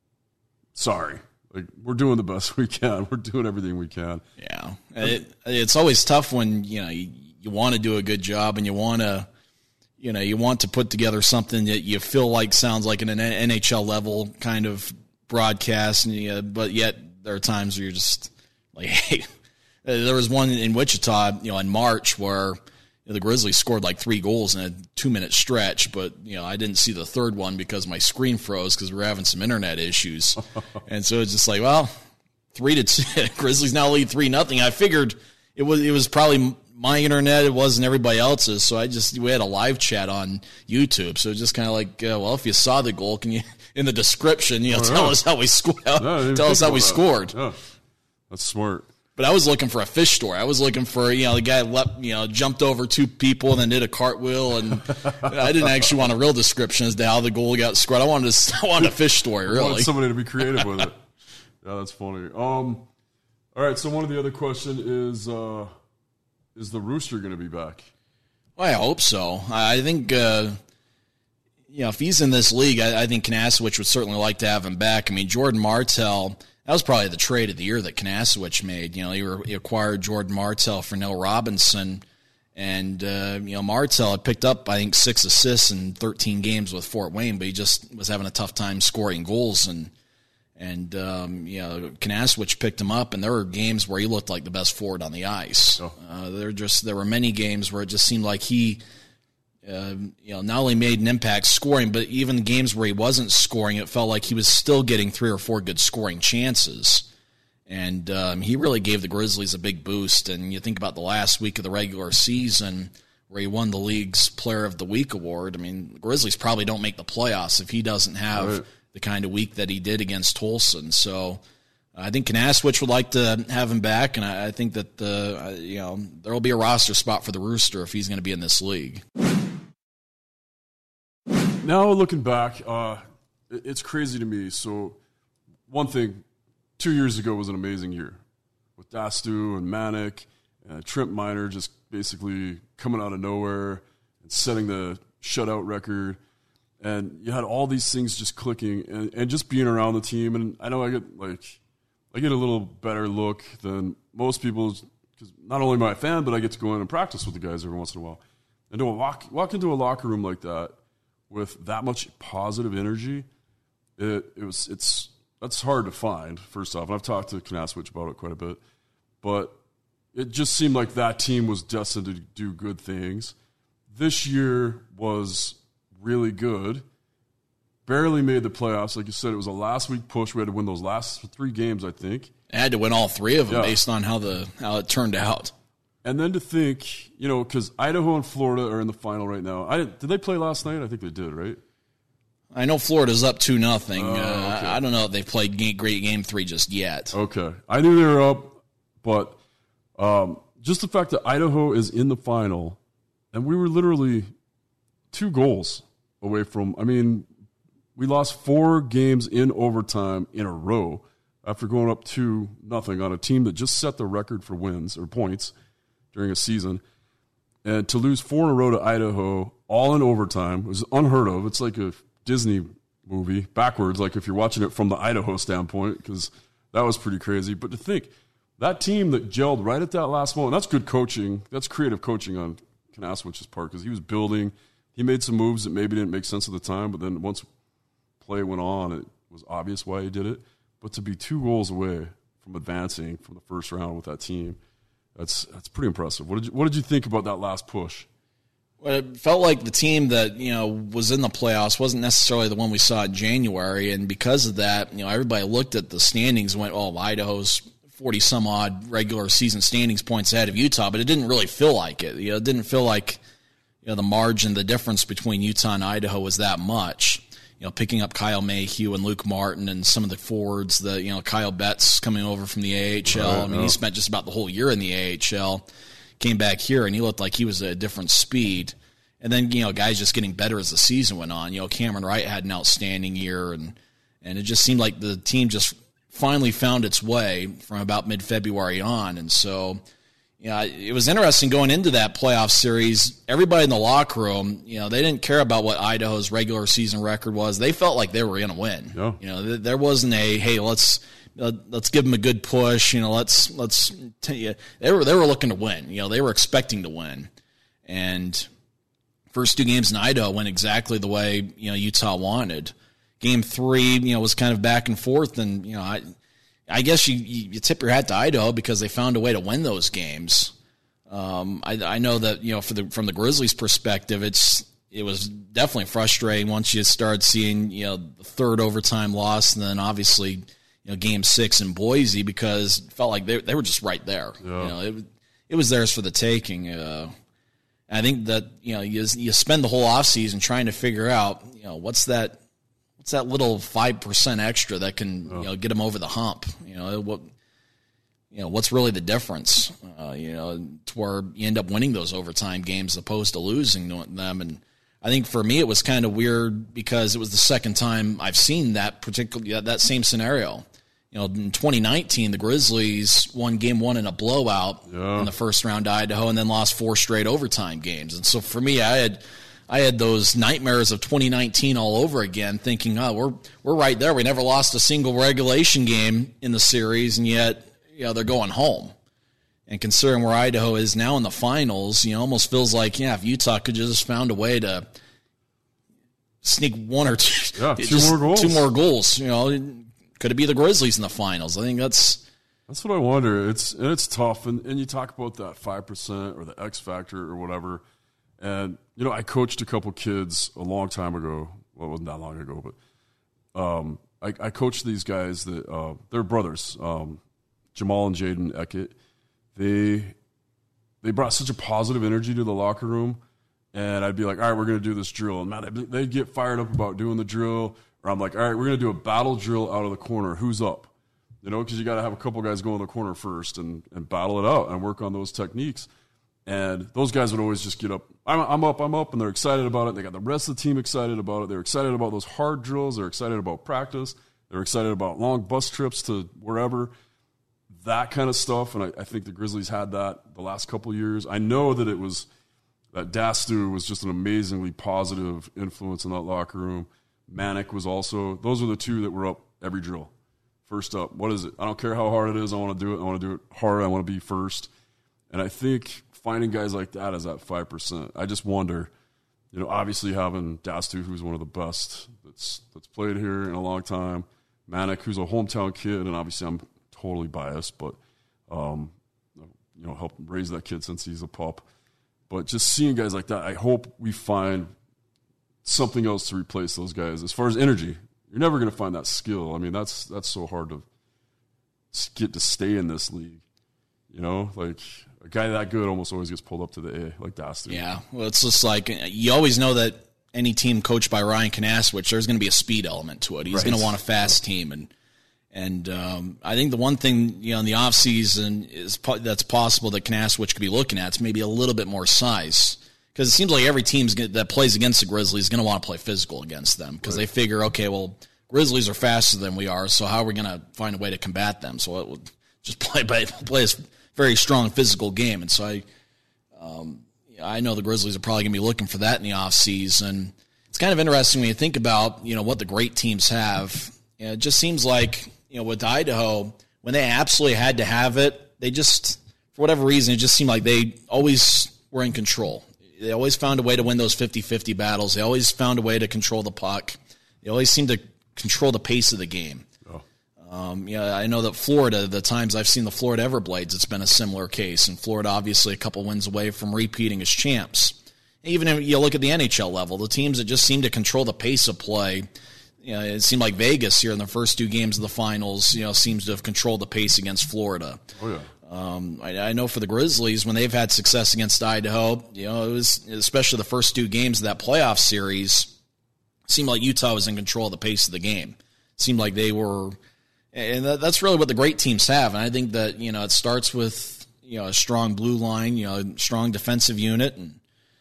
Sorry. Like, we're doing the best we can. We're doing everything we can. Yeah. It, it's always tough when, you know, you, you want to do a good job and you want to, you know, you want to put together something that you feel like sounds like an N H L level kind of broadcast, and you, but yet there are times where you're just like, hey, there was one in Wichita, you know, in March where, you know, the Grizzlies scored like three goals in a two-minute stretch, but, you know, I didn't see the third one because my screen froze because we were having some internet issues. And so it's just like, well, three to two. Grizzlies now lead three nothing. I figured it was it was probably my internet. It wasn't everybody else's. So I just we had a live chat on YouTube. So it's just kind of like, uh, well, if you saw the goal, can you in the description, you know, oh, tell yeah. us how we scored. No, tell us how we that. scored. Yeah. That's smart. But I was looking for a fish story. I was looking for, you know, the guy leapt, you know, jumped over two people and then did a cartwheel, and I didn't actually want a real description as to how the goal got scored. I wanted to, I wanted a fish story, really. I wanted somebody to be creative with it. Yeah, that's funny. Um, all right, so one of the other question is, uh, is the Rooster going to be back? Well, I hope so. I think, uh, you know, if he's in this league, I, I think Kanasowicz would certainly like to have him back. I mean, Jordan Martell. That was probably the trade of the year that Kanasowicz made. You know, he, were, he acquired Jordan Martell for Neil Robinson, and uh, you know, Martell had picked up, I think, six assists in thirteen games with Fort Wayne, but he just was having a tough time scoring goals. And and um, you know, Kanasowicz picked him up, and there were games where he looked like the best forward on the ice. Oh. Uh, there just there were many games where it just seemed like he. Uh, you know, not only made an impact scoring, but even the games where he wasn't scoring, it felt like he was still getting three or four good scoring chances. And um, he really gave the Grizzlies a big boost. And you think about the last week of the regular season where he won the league's Player of the Week award. I mean, the Grizzlies probably don't make the playoffs if he doesn't have right. the kind of week that he did against Tolson. So I think Kanasowicz would like to have him back, and I, I think that the uh, you know there will be a roster spot for the Rooster if he's going to be in this league. Now looking back, uh, it's crazy to me. So one thing, two years ago was an amazing year with Dastu and Manic and Trent Miner just basically coming out of nowhere and setting the shutout record. And you had all these things just clicking and, and just being around the team. And I know I get like I get a little better look than most people because not only am I a fan, but I get to go in and practice with the guys every once in a while. And to walk walk into a locker room like that with that much positive energy, it it was it's that's hard to find, first off. And I've talked to Kanaswich about it quite a bit. But it just seemed like that team was destined to do good things. This year was really good. Barely made the playoffs. Like you said, it was a last-week push. We had to win those last three games, I think. I had to win all three of them Yeah. based on how the how it turned out. And then to think, you know, because Idaho and Florida are in the final right now. I didn't, did they play last night? I think they did, right? I know Florida's up two nothing. Oh, uh, okay. I, I don't know if they've played ga- great game three just yet. Okay. I knew they were up, but um, just the fact that Idaho is in the final, and we were literally two goals away from, I mean, we lost four games in overtime in a row after going up two nothing on a team that just set the record for wins or points during a season. And to lose four in a row to Idaho, all in overtime, was unheard of. It's like a Disney movie, backwards, like if you're watching it from the Idaho standpoint, because that was pretty crazy. But to think, that team that gelled right at that last moment, that's good coaching. That's creative coaching on Kanaswich's part, because he was building. He made some moves that maybe didn't make sense at the time, but then once play went on, it was obvious why he did it. But to be two goals away from advancing from the first round with that team, that's that's pretty impressive. What did you, what did you think about that last push? Well, it felt like the team that, you know, was in the playoffs wasn't necessarily the one we saw in January, and because of that, you know, everybody looked at the standings and went, "Oh, Idaho's forty-some odd regular season standings points ahead of Utah," but it didn't really feel like it. You know, it didn't feel like, you know, the margin, the difference between Utah and Idaho was that much. You know, picking up Kyle Mayhew and Luke Martin and some of the forwards, the, you know, Kyle Betts coming over from the A H L. Right, I mean, yeah. he spent just about the whole year in the A H L. Came back here, and he looked like he was at a different speed. And then, you know, guys just getting better as the season went on. You know, Cameron Wright had an outstanding year, and and it just seemed like the team just finally found its way from about mid-February on. And so, you know, it was interesting going into that playoff series. Everybody in the locker room, you know, they didn't care about what Idaho's regular season record was. They felt like they were going to win. Yeah. You know, there wasn't a, hey, let's uh, let's give them a good push. You know, let's let's. T- you. They were they were looking to win. You know, they were expecting to win, and first two games in Idaho went exactly the way, you know, Utah wanted. Game three, you know, was kind of back and forth, and, you know, I I guess you, you tip your hat to Idaho because they found a way to win those games. Um, I, I know that, you know, for the from the Grizzlies' perspective, it's it was definitely frustrating once you started seeing, you know, the third overtime loss, and then obviously, you know, game six in Boise, because it felt like they they were just right there. Yeah. You know, it it was theirs for the taking. Uh, I think that, you know, you you spend the whole offseason trying to figure out, you know, what's that what's that little five percent extra that can, oh. you know, get them over the hump. You know, what you know, what's really the difference? Uh, you know, to where you end up winning those overtime games as opposed to losing them. And I think for me it was kind of weird because it was the second time I've seen that particular that same scenario. You know, in twenty nineteen, the Grizzlies won game one in a blowout yeah. in the first round to Idaho, and then lost four straight overtime games. And so for me, I had I had those nightmares of twenty nineteen all over again, thinking, oh, we're we're right there. We never lost a single regulation game in the series, and yet, you know, they're going home. And considering where Idaho is now in the finals, you know, almost feels like, yeah, if Utah could just found a way to sneak one or two, yeah, two just more goals, two more goals, you know. Could it be the Grizzlies in the finals? I think that's that's what I wonder. It's and it's tough, and, and you talk about that five percent or the X factor or whatever. And you know, I coached a couple kids a long time ago. Well, it wasn't that long ago, but um, I, I coached these guys that uh, they're brothers, um, Jamal and Jaden Eckett. They they brought such a positive energy to the locker room, and I'd be like, all right, we're going to do this drill, and man, they'd get fired up about doing the drill. Or I'm like, all right, we're going to do a battle drill out of the corner. Who's up? You know, because you got to have a couple guys go in the corner first and, and battle it out and work on those techniques. And those guys would always just get up. I'm, I'm up, I'm up, and they're excited about it. They got the rest of the team excited about it. They're excited about those hard drills. They're excited about practice. They're excited about long bus trips to wherever, that kind of stuff. And I, I think the Grizzlies had that the last couple of years. I know that it was that Dastu was just an amazingly positive influence in that locker room. Manic was also, those are the two that were up every drill. First up, what is it? I don't care how hard it is. I want to do it. I want to do it hard. I want to be first. And I think finding guys like that is at five percent. I just wonder, you know, obviously having Dastu, who's one of the best that's that's played here in a long time, Manic, who's a hometown kid, and obviously I'm totally biased, but um, you know, helped raise that kid since he's a pup. But just seeing guys like that, I hope we find something else to replace those guys. As far as energy, you're never going to find that skill. I mean, that's that's so hard to get to stay in this league. You know, like a guy that good almost always gets pulled up to the A, like Dastardly. Yeah, well, it's just like you always know that any team coached by Ryan Kanaswich, there's going to be a speed element to it. He's right. going to want a fast team, and and um, I think the one thing you know in the offseason is po- that's possible that Kanaswich could be looking at is maybe a little bit more size, because it seems like every team that plays against the Grizzlies is going to want to play physical against them, because right. they figure, okay, well, Grizzlies are faster than we are, so how are we going to find a way to combat them? So it would just play by play a very strong physical game, and so I. Um, I know the Grizzlies are probably going to be looking for that in the offseason. It's kind of interesting when you think about, you know, what the great teams have. You know, it just seems like, you know, with Idaho, when they absolutely had to have it, they just, for whatever reason, it just seemed like they always were in control. They always found a way to win those fifty-fifty battles. They always found a way to control the puck. They always seemed to control the pace of the game. Um, yeah, I know that Florida, the times I've seen the Florida Everblades, it's been a similar case. And Florida, obviously, a couple wins away from repeating as champs. Even if you look at the N H L level, the teams that just seem to control the pace of play, you know, it seemed like Vegas here in the first two games of the finals, you know, seems to have controlled the pace against Florida. Oh, yeah. Um, I, I know for the Grizzlies, when they've had success against Idaho, you know, it was especially the first two games of that playoff series, it seemed like Utah was in control of the pace of the game. It seemed like they were. And that's really what the great teams have. And I think that, you know, it starts with, you know, a strong blue line, you know, a strong defensive unit. And,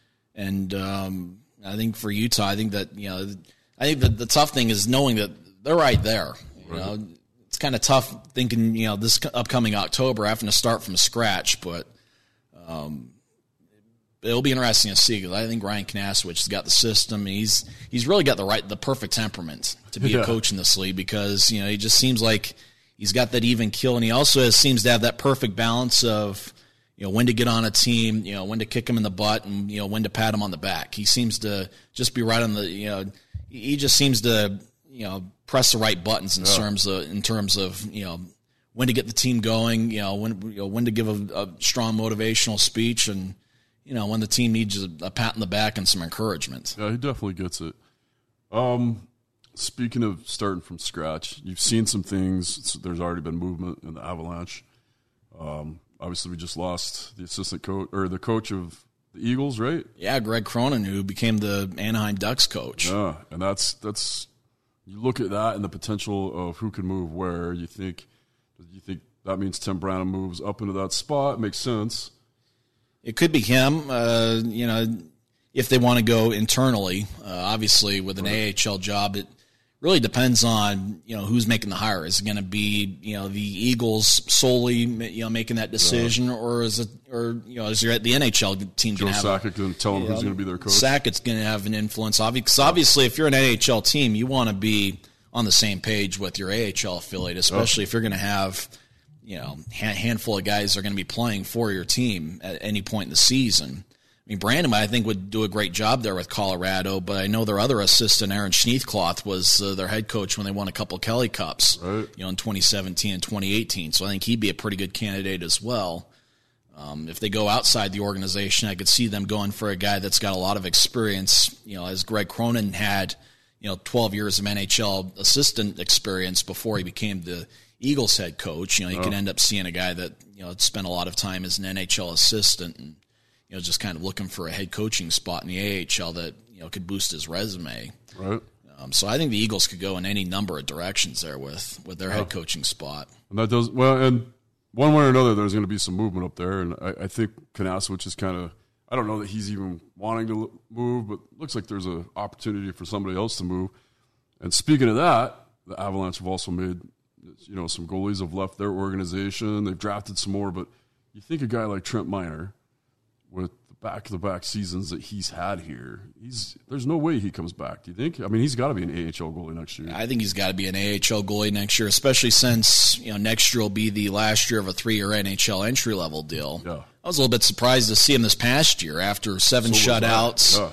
and um, I think for Utah, I think that, you know, I think that the tough thing is knowing that they're right there. You know, it's kind of tough thinking, you know, this upcoming October having to start from scratch. But um, it'll be interesting to see, because I think Ryan Kanaswich has got the system. He's he's really got the right, the perfect temperament to be yeah. a coach in this league, because you know he just seems like he's got that even keel, and he also has, seems to have that perfect balance of you know when to get on a team, you know when to kick him in the butt, and you know when to pat him on the back. He seems to just be right on the you know he just seems to you know press the right buttons in yeah. terms of in terms of you know when to get the team going, you know when you know, when to give a, a strong motivational speech, and you know when the team needs a, a pat on the back and some encouragement. Yeah, he definitely gets it. Um. Speaking of starting from scratch, you've seen some things. There's already been movement in the Avalanche. Um, obviously, we just lost the assistant coach or the coach of the Eagles, right? Yeah, Greg Cronin, who became the Anaheim Ducks coach. Yeah, and that's that's you look at that and the potential of who can move where. You think you think that means Tim Branham moves up into that spot? Makes sense. It could be him. Uh, you know, if they want to go internally, uh, obviously with an right. A H L job, it really depends on, you know, who's making the hire. Is it going to be, you know, the Eagles solely, you know, making that decision, yeah. or is it, or, you know, is there the N H L team Joe going to have Sakic going to tell them who's going to be their coach? Sakic's going to have an influence. Because obviously, if you're an N H L team, you want to be on the same page with your A H L affiliate, especially oh. if you're going to have, you know, a handful of guys that are going to be playing for your team at any point in the season. I mean, Brandon, I think, would do a great job there with Colorado, but I know their other assistant, Aaron Schneethcloth, was uh, their head coach when they won a couple Kelly Cups, right. you know, in twenty seventeen and twenty eighteen. So I think he'd be a pretty good candidate as well. Um, if they go outside the organization, I could see them going for a guy that's got a lot of experience, you know, as Greg Cronin had, you know, twelve years of N H L assistant experience before he became the Eagles head coach. You know, you oh. could end up seeing a guy that, you know, had spent a lot of time as an N H L assistant and, you know, just kind of looking for a head coaching spot in the A H L that, you know, could boost his resume. Right. Um, so I think the Eagles could go in any number of directions there with, with their yeah. head coaching spot. And that does well, and one way or another, there's going to be some movement up there, and I, I think Kanaswich is kind of, I don't know that he's even wanting to move, but looks like there's an opportunity for somebody else to move. And speaking of that, the Avalanche have also made, you know, some goalies have left their organization. They've drafted some more, but you think a guy like Trent Miner, with the back-to-back seasons that he's had here, he's there's no way he comes back. Do you think? I mean, he's got to be an A H L goalie next year. I think he's got to be an A H L goalie next year, especially since, you know, next year will be the last year of a three-year N H L entry-level deal. Yeah. I was a little bit surprised to see him this past year after seven so shutouts. Yeah.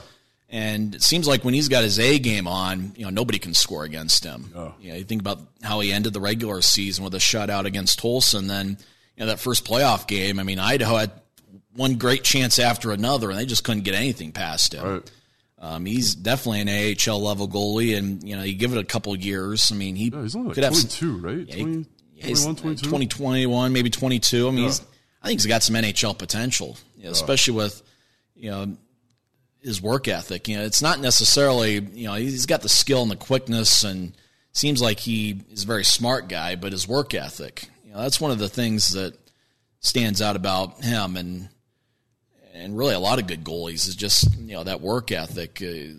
And it seems like when he's got his A game on, you know, nobody can score against him. Oh. You know, you think about how he ended the regular season with a shutout against Tulsa, and then, you know, that first playoff game, I mean, Idaho had one great chance after another, and they just couldn't get anything past him. Right. Um, he's definitely an A H L level goalie, and, you know, you give it a couple of years. I mean, he yeah, he's only like could have twenty-two, right? Yeah, twenty, yeah, he's twenty-one, twenty-two? twenty, twenty-one, maybe twenty-two. I mean, Yeah. he's, I think he's got some N H L potential, you know, especially with, you know, his work ethic. You know, it's not necessarily, you know, he's got the skill and the quickness, and seems like he is a very smart guy, but his work ethic, you know, that's one of the things that stands out about him, and and really a lot of good goalies is just, you know, that work ethic, uh,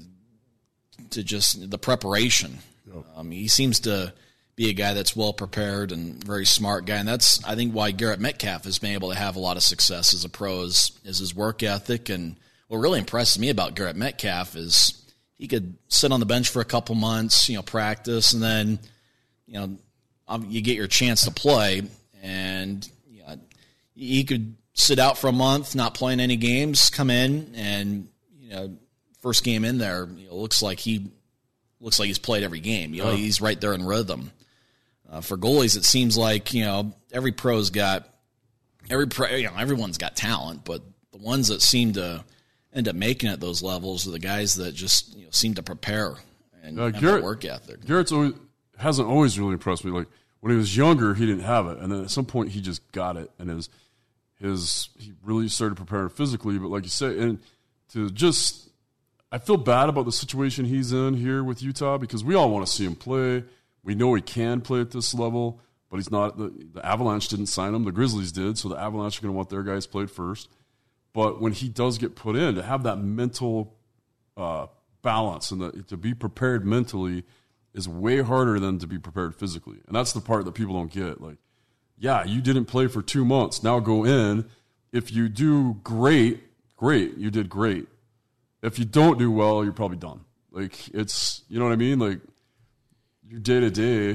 to just the preparation. Yep. Um, he seems to be a guy that's well prepared and very smart guy, and that's, I think, why Garrett Metcalf has been able to have a lot of success as a pro is, is his work ethic. And what really impresses me about Garrett Metcalf is he could sit on the bench for a couple months, you know, practice, and then, you know, um, you get your chance to play, and you know, he could sit out for a month, not playing any games, come in, and, you know, first game in there, you know, looks like he looks like he's played every game. You know, Oh. he's right there in rhythm. Uh, for goalies, it seems like, you know, every pro's got every pro, you know, everyone's got talent, but the ones that seem to end up making it those levels are the guys that just, you know, seem to prepare and Uh, have Garrett- that work ethic. Garrett's always hasn't always really impressed me. Like when he was younger, he didn't have it, and then at some point he just got it, and his his he really started preparing physically. But like you say, and to just, I feel bad about the situation he's in here with Utah because we all want to see him play. We know he can play at this level, but he's not. The, the Avalanche didn't sign him; the Grizzlies did, so the Avalanche are going to want their guys played first. But when he does get put in, to have that mental uh, balance and the, to be prepared mentally is way harder than to be prepared physically. And that's the part that people don't get. Like, yeah, you didn't play for two months. Now go in. If you do great, great. You did great. If you don't do well, you're probably done. Like, it's, you know what I mean? Like, you're day to day,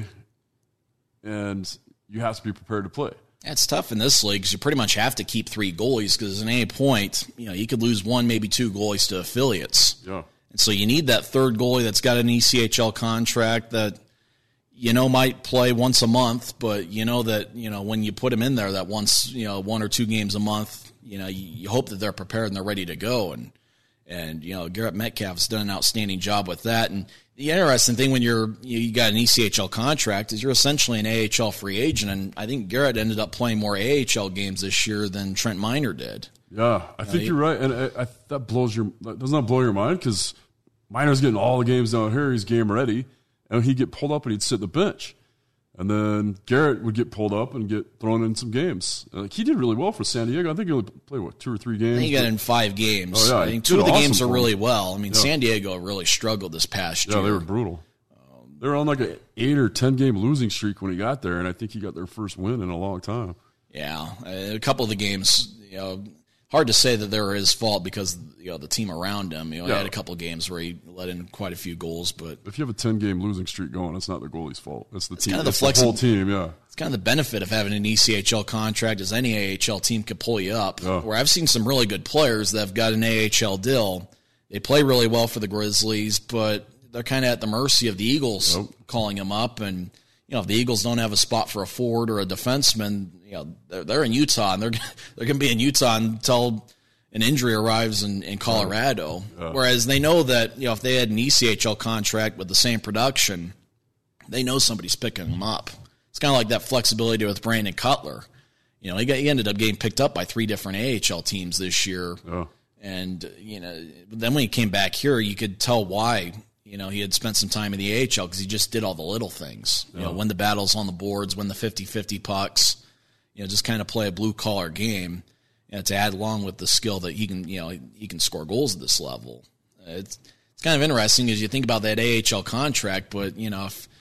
and you have to be prepared to play. It's tough in this league because you pretty much have to keep three goalies because at any point, you know, you could lose one, maybe two goalies to affiliates. Yeah. And so you need that third goalie that's got an E C H L contract that, you know, might play once a month, but you know that, you know, when you put him in there that once, you know, one or two games a month, you know, you, you hope that they're prepared and they're ready to go. And, and, you know, Garrett Metcalf's done an outstanding job with that. And the interesting thing when you're, you, you got an E C H L contract is you're essentially an A H L free agent. And I think Garrett ended up playing more A H L games this year than Trent Miner did. Yeah, I think he- you're right, and I, I, that blows your that does not blow your mind because Miner's getting all the games down here. He's game ready, and he'd get pulled up and he'd sit the bench, and then Garrett would get pulled up and get thrown in some games. Like he did really well for San Diego. I think he only played what two or three games. I think he got in five games. Oh, yeah, I he think did two of the awesome games are for really him. well. I mean, San Diego really struggled this past yeah, year. they were brutal. They were on like an eight or ten game losing streak when he got there, and I think he got their first win in a long time. Yeah, a couple of the games, you know, hard to say that they were his fault because, you know, the team around him. You know, he Yeah. had a couple of games where he let in quite a few goals, but If you have a ten game losing streak going, it's not the goalie's fault. It's the team. kind of the it's the flexi- whole team. Yeah. it's kind of the benefit of having an E C H L contract is any A H L team could pull you up. Yeah. Where I've seen some really good players that have got an A H L deal. They play really well for the Grizzlies, but they're kind of at the mercy of the Eagles Yep. calling them up. And, you know, if the Eagles don't have a spot for a forward or a defenseman, you know, they're, they're in Utah, and they're they're going to be in Utah until an injury arrives in, in Colorado. Yeah. Whereas they know that, you know, if they had an E C H L contract with the same production, they know somebody's picking them up. It's kind of like that flexibility with Brandon Cutler. You know, he, got, he ended up getting picked up by three different A H L teams this year. Yeah. And, you know, then when he came back here, you could tell why. You know, he had spent some time in the A H L because he just did all the little things. You know, win the battles on the boards, win the fifty-fifty pucks, you know, just kind of play a blue-collar game, you know, to add along with the skill that he can, you know, he can score goals at this level. It's it's kind of interesting as you think about that A H L contract, but, you know, if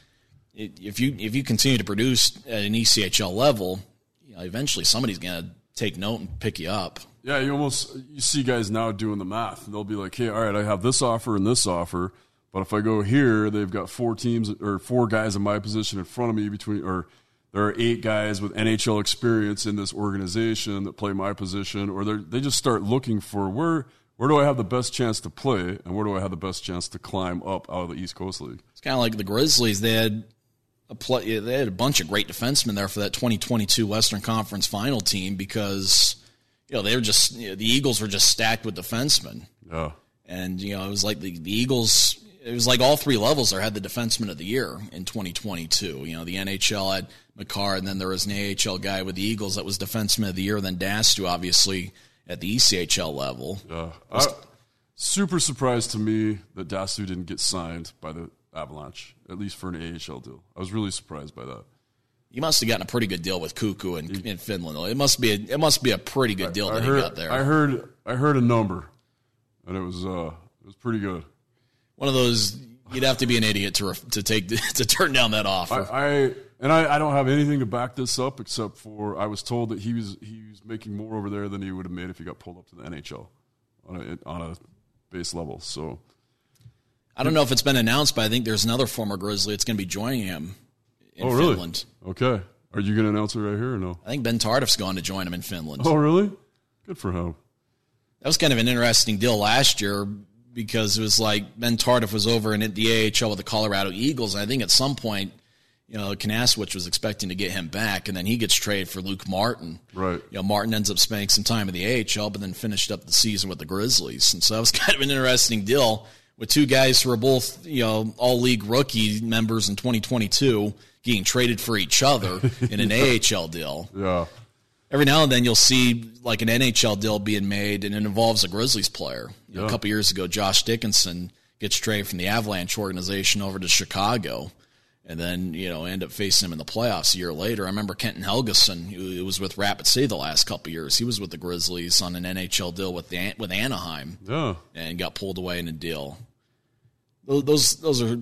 if you if you continue to produce at an E C H L level, you know, eventually somebody's going to take note and pick you up. Yeah, you almost you see guys now doing the math. They'll be like, "Hey, all right, I have this offer and this offer, but if I go here, they've got four teams or four guys in my position in front of me between, or there are eight guys with N H L experience in this organization that play my position, or they they just start looking for where where do I have the best chance to play, and where do I have the best chance to climb up out of the East Coast League? It's kind of like the Grizzlies. They had a play, they had a bunch of great defensemen there for that twenty twenty-two Western Conference Final team because you know they were just you know, the Eagles were just stacked with defensemen. Yeah, and you know it was like the, the Eagles. It was like all three levels there had the defenseman of the year in twenty twenty-two. You know the N H L had Makar, and then there was an A H L guy with the Eagles that was defenseman of the year. And then Dastu, obviously, at the E C H L level. Yeah, I, super surprised to me that Dastu didn't get signed by the Avalanche, at least for an A H L deal. I was really surprised by that. You must have gotten a pretty good deal with Kuku in, in Finland. It must be a, it must be a pretty good deal I, that I heard, he got there. I heard I heard a number, and it was uh, it was pretty good. One of those you'd have to be an idiot to to take to turn down that offer. I, I and I, I don't have anything to back this up except for I was told that he was he was making more over there than he would have made if he got pulled up to the N H L on a on a base level. So I don't know if it's been announced, but I think there's another former Grizzly that's going to be joining him in oh, really? Finland. Okay. Are you going to announce it right here or no? I think Ben Tardif's going to join him in Finland. Oh, really? Good for him. That was kind of an interesting deal last year because it was like Ben Tardif was over in the A H L with the Colorado Eagles, and I think at some point, you know, Kanasowicz was expecting to get him back, and then he gets traded for Luke Martin. Right. You know, Martin ends up spending some time in the A H L, but then finished up the season with the Grizzlies. And so that was kind of an interesting deal with two guys who are both, you know, all-league rookie members in twenty twenty-two getting traded for each other in an yeah. A H L deal. Yeah. Every now and then you'll see like an N H L deal being made, and it involves a Grizzlies player. You know, yeah. A couple years ago, Josh Dickinson gets traded from the Avalanche organization over to Chicago, and then, you know, end up facing him in the playoffs a year later. I remember Kenton Helgeson, who was with Rapid City the last couple of years. He was with the Grizzlies on an N H L deal with the, with Anaheim, yeah. and got pulled away in a deal. Those those are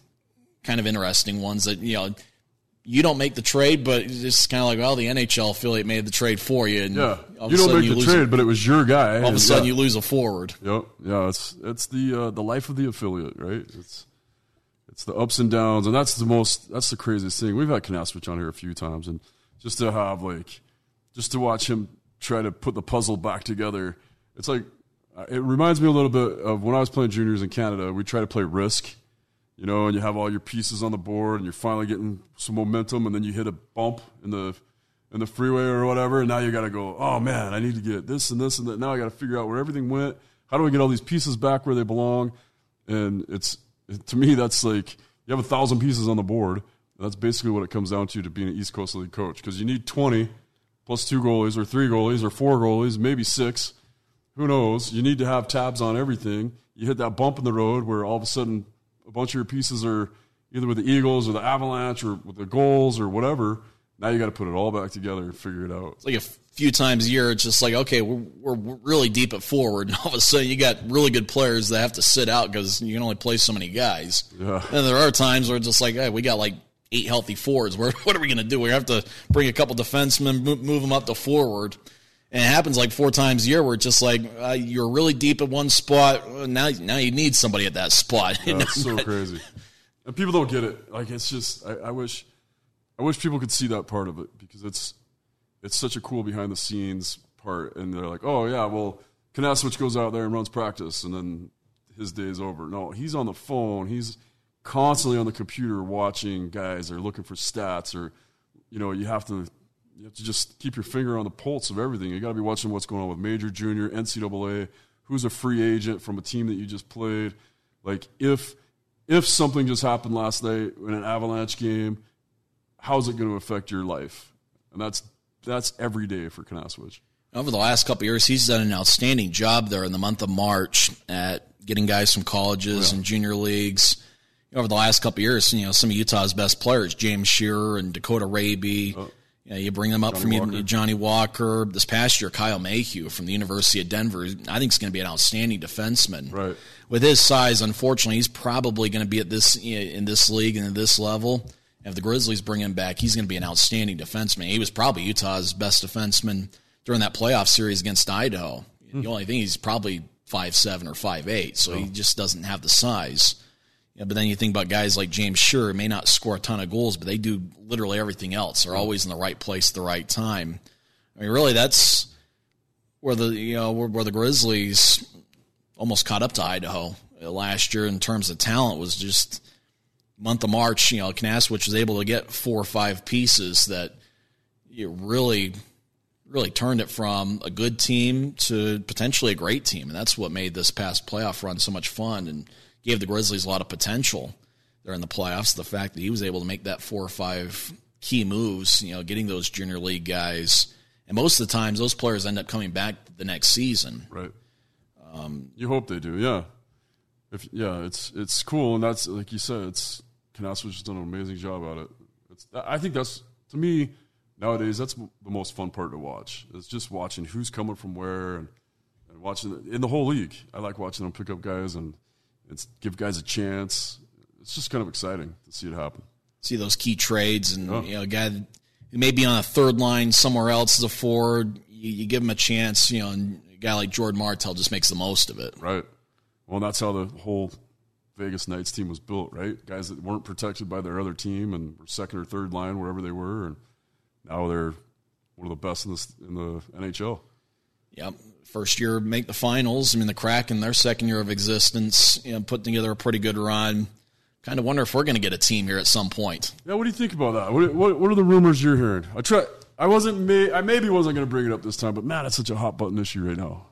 kind of interesting ones that, you know, you don't make the trade, but it's just kind of like, well, the N H L affiliate made the trade for you. And yeah, you don't make you the trade, a, but it was your guy. All of a sudden, yeah. you lose a forward. Yep, yeah, it's it's the uh, the life of the affiliate, right? It's it's the ups and downs, and that's the most that's the craziest thing. We've had Kanasowicz on here a few times, and just to have like just to watch him try to put the puzzle back together, it's like it reminds me a little bit of when I was playing juniors in Canada. We try to play Risk. You know, and you have all your pieces on the board, and you're finally getting some momentum, and then you hit a bump in the in the freeway or whatever, and now you got to go, oh, man, I need to get this and this and that. Now I got to figure out where everything went. How do I get all these pieces back where they belong? And it's to me, that's like you have a thousand pieces on the board. That's basically what it comes down to to being an East Coast League coach, because you need twenty plus two goalies or three goalies or four goalies, maybe six. Who knows? You need to have tabs on everything. You hit that bump in the road where all of a sudden – a bunch of your pieces are either with the Eagles or the Avalanche or with the goals or whatever. Now you got to put it all back together and figure it out. It's like a few times a year, it's just like, okay, we're, we're really deep at forward. And all of a sudden you got really good players that have to sit out because you can only play so many guys. Yeah. And there are times where it's just like, hey, we got like eight healthy forwards. What are we going to do? We have to bring a couple defensemen, move them up to forward. And it happens like four times a year where it's just like uh, you're really deep at one spot. Now, now you need somebody at that spot. Yeah, it's so crazy, and people don't get it. Like it's just, I, I wish, I wish people could see that part of it because it's, it's such a cool behind the scenes part. And they're like, oh yeah, well, Kanasowicz goes out there and runs practice, and then his day's over. No, he's on the phone. He's constantly on the computer watching guys or looking for stats, or you know, you have to. You have to just keep your finger on the pulse of everything. You got to be watching what's going on with major, junior, N C double A, who's a free agent from a team that you just played. Like, if if something just happened last night in an Avalanche game, how's it going to affect your life? And that's that's every day for Kanasowicz. Over the last couple of years, he's done an outstanding job there in the month of March at getting guys from colleges yeah. and junior leagues. Over the last couple of years, you know, some of Utah's best players, James Shearer and Dakota Raby. Oh. You know, you bring them up Johnny from Walker. Johnny Walker. This past year, Kyle Mayhew from the University of Denver, I think is going to be an outstanding defenseman. Right. With his size, unfortunately, he's probably going to be at this in this league and at this level. If the Grizzlies bring him back, he's going to be an outstanding defenseman. He was probably Utah's best defenseman during that playoff series against Idaho. Hmm. The only thing, he's probably five seven or five eight, so oh. he just doesn't have the size. Yeah, but then you think about guys like James Shearer, may not score a ton of goals, but they do literally everything else. They're always in the right place at the right time. I mean, really, that's where the you know where, where the Grizzlies almost caught up to Idaho last year in terms of talent. Was just month of March, you know, Kanasowicz was able to get four or five pieces that you really, really turned it from a good team to potentially a great team. And that's what made this past playoff run so much fun and gave the Grizzlies a lot of potential there in the playoffs. The fact that he was able to make that four or five key moves, you know, getting those junior league guys. And most of the times those players end up coming back the next season. Right. Um, you hope they do, yeah. If yeah, it's it's cool, and that's like you said, it's Kanasowicz has done an amazing job at it. It's, I think that's, to me, nowadays, that's the most fun part to watch. It's just watching who's coming from where and, and watching in the whole league. I like watching them pick up guys and it's give guys a chance. It's just kind of exciting to see it happen. See those key trades, and oh. you know, a guy who may be on a third line somewhere else as a forward, you, you give him a chance, you know, and a guy like Jordan Martell just makes the most of it. Right. Well, that's how the whole Vegas Knights team was built, right? Guys that weren't protected by their other team and were second or third line, wherever they were, and now they're one of the best in, this, in the N H L. Yep. First year make the finals. I mean, the Kraken, their second year of existence, you know, put together a pretty good run. Kind of wonder if we're going to get a team here at some point. Yeah, what do you think about that? What, what, what are the rumors you're hearing? I try. I wasn't. May, I maybe wasn't going to bring it up this time, but man, it's such a hot button issue right now.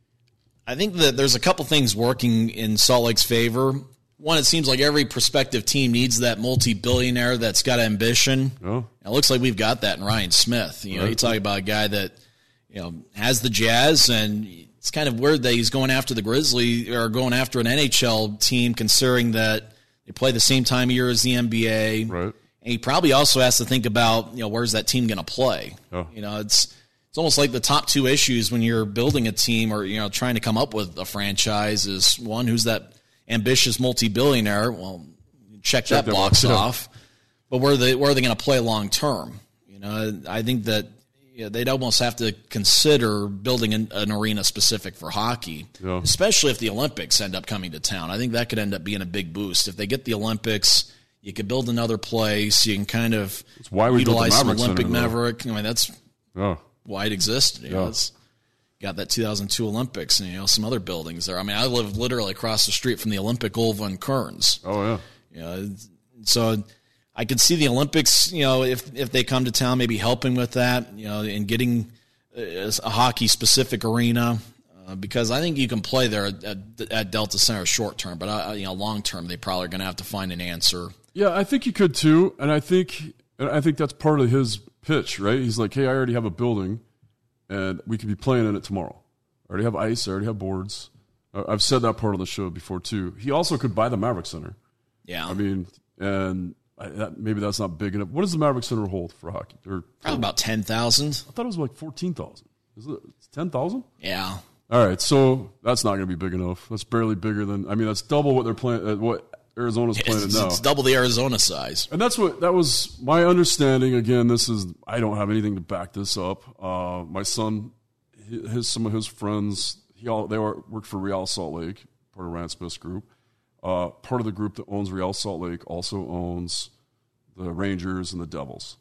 I think that there's a couple things working in Salt Lake's favor. One, it seems like every prospective team needs that multi-billionaire that's got ambition. Oh. It looks like we've got that in Ryan Smith. You know, right. you talk about a guy that, you know, has the Jazz, and it's kind of weird that he's going after the Grizzlies or going after an N H L team, considering that they play the same time of year as the N B A. Right. And he probably also has to think about, you know, where's that team going to play? Oh. You know, it's it's almost like the top two issues when you're building a team or, you know, trying to come up with a franchise is, one, who's that ambitious multi-billionaire? Well, check, check that box off. off. But where are they, where are they going to play long term? You know, I think that, you know, they'd almost have to consider building an, an arena specific for hockey, yeah. especially if the Olympics end up coming to town. I think that could end up being a big boost. If they get the Olympics, you could build another place. You can kind of that's why we utilize built the an Maverick Olympic Center, Maverick. I mean, that's yeah. why it existed. You yeah. know, it's got that two thousand two Olympics and, you know, some other buildings there. I mean, I live literally across the street from the Olympic Ulva in Kearns. Oh, yeah. You know, so I could see the Olympics, you know, if if they come to town, maybe helping with that, you know, and getting a, a hockey-specific arena, uh, because I think you can play there at, at, at Delta Center short term, but, uh, you know, long term, they probably are going to have to find an answer. Yeah, I think you could too, and I think and I think that's part of his pitch, right? He's like, hey, I already have a building, and we could be playing in it tomorrow. I already have ice, I already have boards. I've said that part of the show before too. He also could buy the Maverick Center. Yeah. I mean, and I, that, maybe that's not big enough. What does the Maverick Center hold for hockey? Or, Probably about ten thousand. I thought it was like fourteen thousand. Is it ten thousand? Yeah. All right, so that's not going to be big enough. That's barely bigger than, I mean, that's double what they're playing, uh, what Arizona's playing it's, now. It's double the Arizona size. And that's what, that was my understanding. Again, this is, I don't have anything to back this up. Uh, my son, his, some of his friends, he all, they were, worked for Real Salt Lake, part of Ryan Smith's group. Uh, part of the group that owns Real Salt Lake also owns the Rangers and the Devils.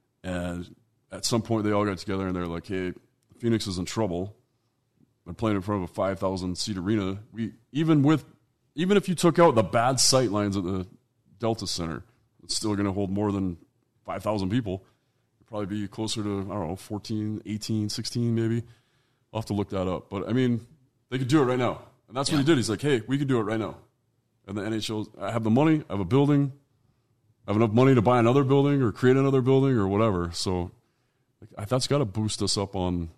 And at some point they all got together and they're like, hey, Phoenix is in trouble. They're playing in front of a five thousand seat arena. We even with even if you took out the bad sight lines at the Delta Center, it's still going to hold more than five thousand people. It'd probably be closer to, I don't know, fourteen, eighteen, sixteen maybe. I'll have to look that up. But, I mean, they could do it right now. And that's what yeah. he did. He's like, hey, we could do it right now. And the N H L, I have the money, I have a building, I have enough money to buy another building or create another building or whatever. So like, that's got to boost us up on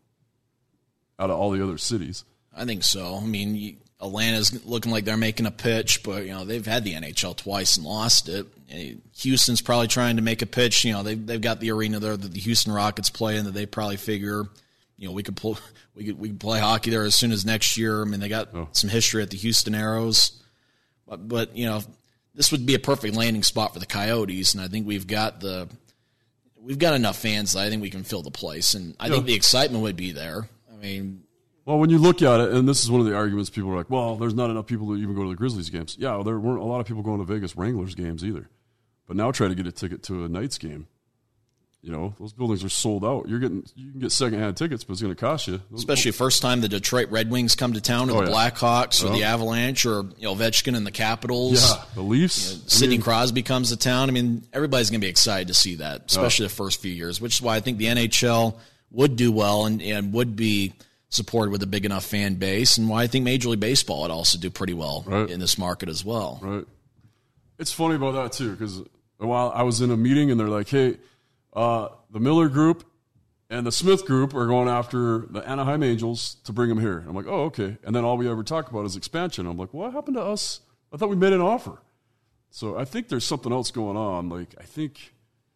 out of all the other cities. I think so. I mean, Atlanta's looking like they're making a pitch, but, you know, they've had the N H L twice and lost it. Houston's probably trying to make a pitch. You know, they've, they've got the arena there that the Houston Rockets play in that they probably figure, you know, we could pull, we could we could play hockey there as soon as next year. I mean, they got oh. some history at the Houston Aeros. But, but, you know, this would be a perfect landing spot for the Coyotes, and I think we've got the we've got enough fans that I think we can fill the place, and I yeah. think the excitement would be there. I mean, well, when you look at it, and this is one of the arguments, people are like, well, there's not enough people to even go to the Grizzlies games. Yeah, well, there weren't a lot of people going to Vegas Wranglers games either. But now try to get a ticket to a Knights game. you know, those buildings are sold out. You're getting, you can get secondhand tickets, but it's going to cost you. Especially first time the Detroit Red Wings come to town, or oh, the yeah. Blackhawks, or yeah. the Avalanche, or you know, Ovechkin and the Capitals. Yeah, the Leafs. You know, Sidney I mean, Crosby comes to town. I mean, everybody's going to be excited to see that, especially yeah. the first few years, which is why I think the N H L would do well and, and would be supported with a big enough fan base, and why I think Major League Baseball would also do pretty well right. in this market as well. Right. It's funny about that, too, because while I was in a meeting and they're like, hey, uh, the Miller Group and the Smith Group are going after the Anaheim Angels to bring them here. I'm like, oh, okay. And then all we ever talk about is expansion. I'm like, what happened to us? I thought we made an offer. So I think there's something else going on. Like, I think,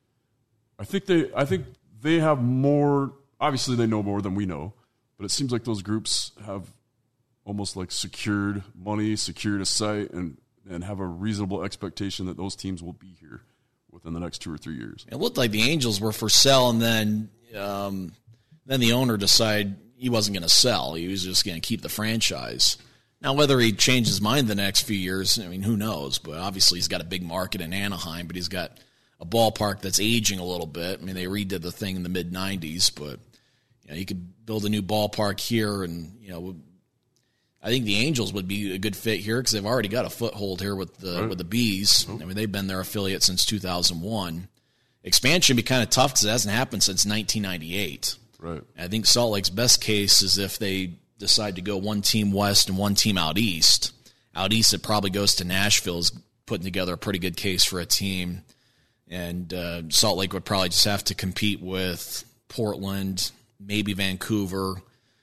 I think they, I think they have more. Obviously, they know more than we know, but it seems like those groups have almost like secured money, secured a site, and and have a reasonable expectation that those teams will be here within the next two or three years. It looked like the Angels were for sale, and then um, then the owner decided he wasn't going to sell. He was just going to keep the franchise. Now, whether he changed his mind the next few years, I mean, who knows? But obviously he's got a big market in Anaheim, but he's got a ballpark that's aging a little bit. I mean, they redid the thing in the mid nineties, but you know, you could build a new ballpark here, and you know, I think the Angels would be a good fit here because they've already got a foothold here with the right. with the Bees. Oh. I mean, they've been their affiliate since two thousand one. Expansion would be kind of tough because it hasn't happened since nineteen ninety-eight. Right. I think Salt Lake's best case is if they decide to go one team west and one team out east. Out east, it probably goes to Nashville, is putting together a pretty good case for a team. And uh, Salt Lake would probably just have to compete with Portland, maybe Vancouver,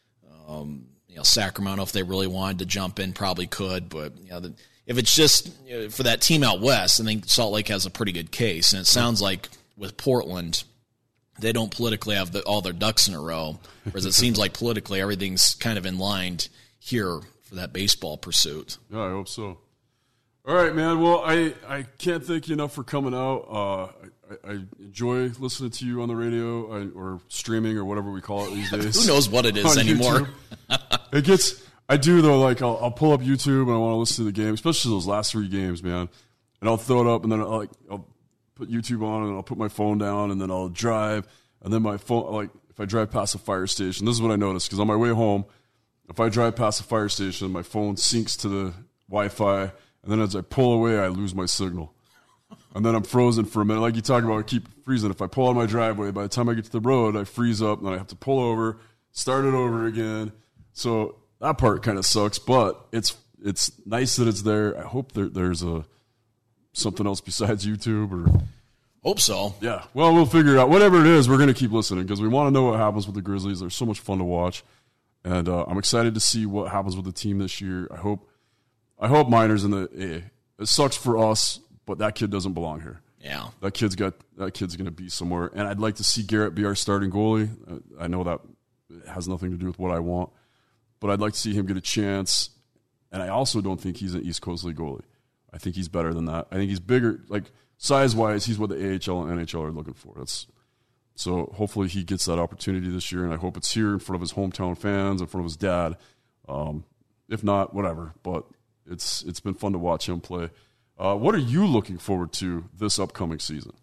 um, you know, Sacramento if they really wanted to jump in, probably could. But you know, the, if it's just you know, for that team out west, I think Salt Lake has a pretty good case. And it sounds like with Portland, they don't politically have the, all their ducks in a row, whereas it seems like politically everything's kind of in line here for that baseball pursuit. Yeah, I hope so. All right, man. Well, I, I can't thank you enough for coming out. Uh, I, I enjoy listening to you on the radio I, or streaming or whatever we call it these days. Who knows what it is anymore? It gets. I do though. Like I'll, I'll pull up YouTube and I want to listen to the game, especially those last three games, man. And I'll throw it up and then I'll, like I'll put YouTube on and I'll put my phone down and then I'll drive and then my phone like if I drive past a fire station, this is what I noticed because on my way home, if I drive past a fire station, my phone syncs to the Wi-Fi. And then as I pull away, I lose my signal. And then I'm frozen for a minute. Like you talk about, I keep freezing. If I pull out of my driveway, by the time I get to the road, I freeze up, and then I have to pull over, start it over again. So that part kind of sucks, but it's it's nice that it's there. I hope there, there's a something else besides YouTube. or Hope so. Yeah. Well, we'll figure it out. Whatever it is, we're going to keep listening because we want to know what happens with the Grizzlies. They're so much fun to watch. And uh, I'm excited to see what happens with the team this year. I hope I hope Miner's in the A. It sucks for us, but that kid doesn't belong here. Yeah, that kid's got that kid's going to be somewhere. And I'd like to see Garrett be our starting goalie. I know that has nothing to do with what I want, but I'd like to see him get a chance. And I also don't think he's an East Coast League goalie. I think he's better than that. I think he's bigger, like size wise. He's what the A H L and N H L are looking for. That's so. Hopefully, he gets that opportunity this year, and I hope it's here in front of his hometown fans, in front of his dad. Um, if not, whatever. But It's it's been fun to watch him play. Uh, what are you looking forward to this upcoming season?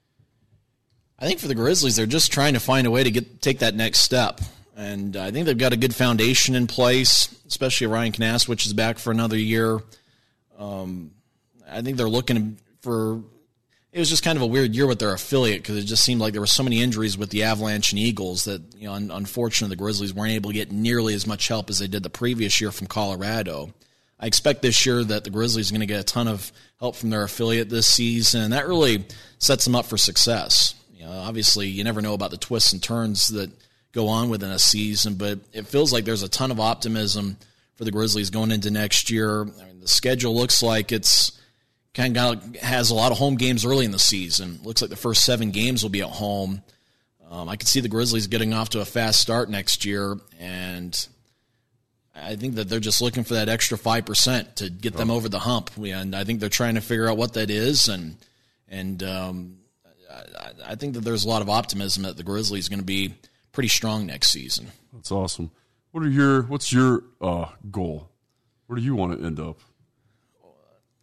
I think for the Grizzlies, they're just trying to find a way to get take that next step. And I think they've got a good foundation in place, especially Ryan Knaus, which is back for another year. Um, I think they're looking for – it was just kind of a weird year with their affiliate because it just seemed like there were so many injuries with the Avalanche and Eagles that, you know, unfortunately the Grizzlies weren't able to get nearly as much help as they did the previous year from Colorado. I expect this year that the Grizzlies are going to get a ton of help from their affiliate this season, and that really sets them up for success. You know, obviously, you never know about the twists and turns that go on within a season, but it feels like there's a ton of optimism for the Grizzlies going into next year. I mean, the schedule looks like it's kind of has a lot of home games early in the season. Looks like the first seven games will be at home. Um, I could see the Grizzlies getting off to a fast start next year, and I think that they're just looking for that extra five percent to get them over the hump. And I think they're trying to figure out what that is. And and um, I, I think that there's a lot of optimism that the Grizzlies are going to be pretty strong next season. That's awesome. What are your What's your uh, goal? Where do you want to end up?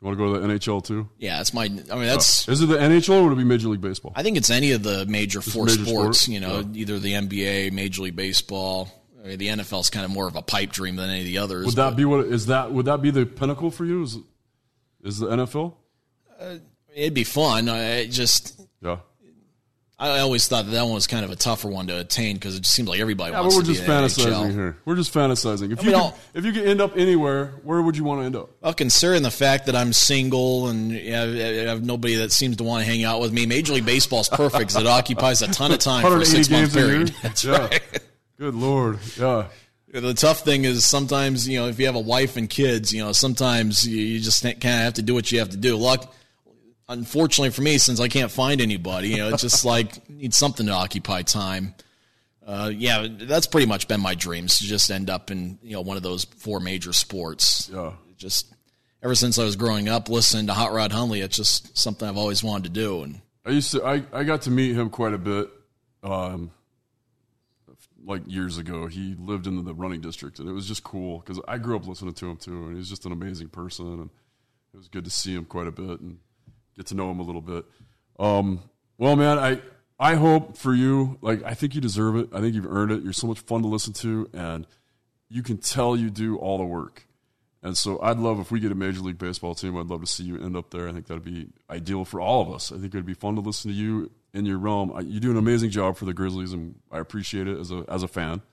You want to go to the N H L too? Yeah, that's my. I mean, that's. Uh, is it the N H L or would it be Major League Baseball? I think it's any of the major Just four major sports. sport? You know, Yeah. either the N B A, Major League Baseball. I mean, the N F L is kind of more of a pipe dream than any of the others. Would that be what is that? Would that be the pinnacle for you? Is is the N F L? Uh, it'd be fun. I just. Yeah. I always thought that that one was kind of a tougher one to attain because it just seems like everybody Yeah, wants but we're to just be in the fantasizing N H L. here. We're just fantasizing. If I you mean, could, I'll- if you could end up anywhere, where would you want to end up? Well, considering the fact that I'm single and you know, I have nobody that seems to want to hang out with me, Major League Baseball is perfect because it occupies a ton of time for a six-month period. That's yeah. right. Good Lord. Yeah. The tough thing is sometimes, you know, if you have a wife and kids, you know, sometimes you, you just kind of have to do what you have to do. Luck, unfortunately for me, since I can't find anybody, you know, it's just like need something to occupy time. Uh, yeah, that's pretty much been my dreams to just end up in, you know, one of those four major sports. Yeah. Just ever since I was growing up, listening to Hot Rod Hundley, it's just something I've always wanted to do. And I used to. I, I got to meet him quite a bit. Um, like years ago, he lived in the running district, and it was just cool because I grew up listening to him too, and he's just an amazing person, and it was good to see him quite a bit and get to know him a little bit. Um, well, man, I I hope for you, like I think you deserve it. I think you've earned it. You're so much fun to listen to, and you can tell you do all the work. And so I'd love if we get a Major League Baseball team, I'd love to see you end up there. I think that'd be ideal for all of us. I think it'd be fun to listen to you in your realm. You do an amazing job for the Grizzlies, and I appreciate it as a as a fan.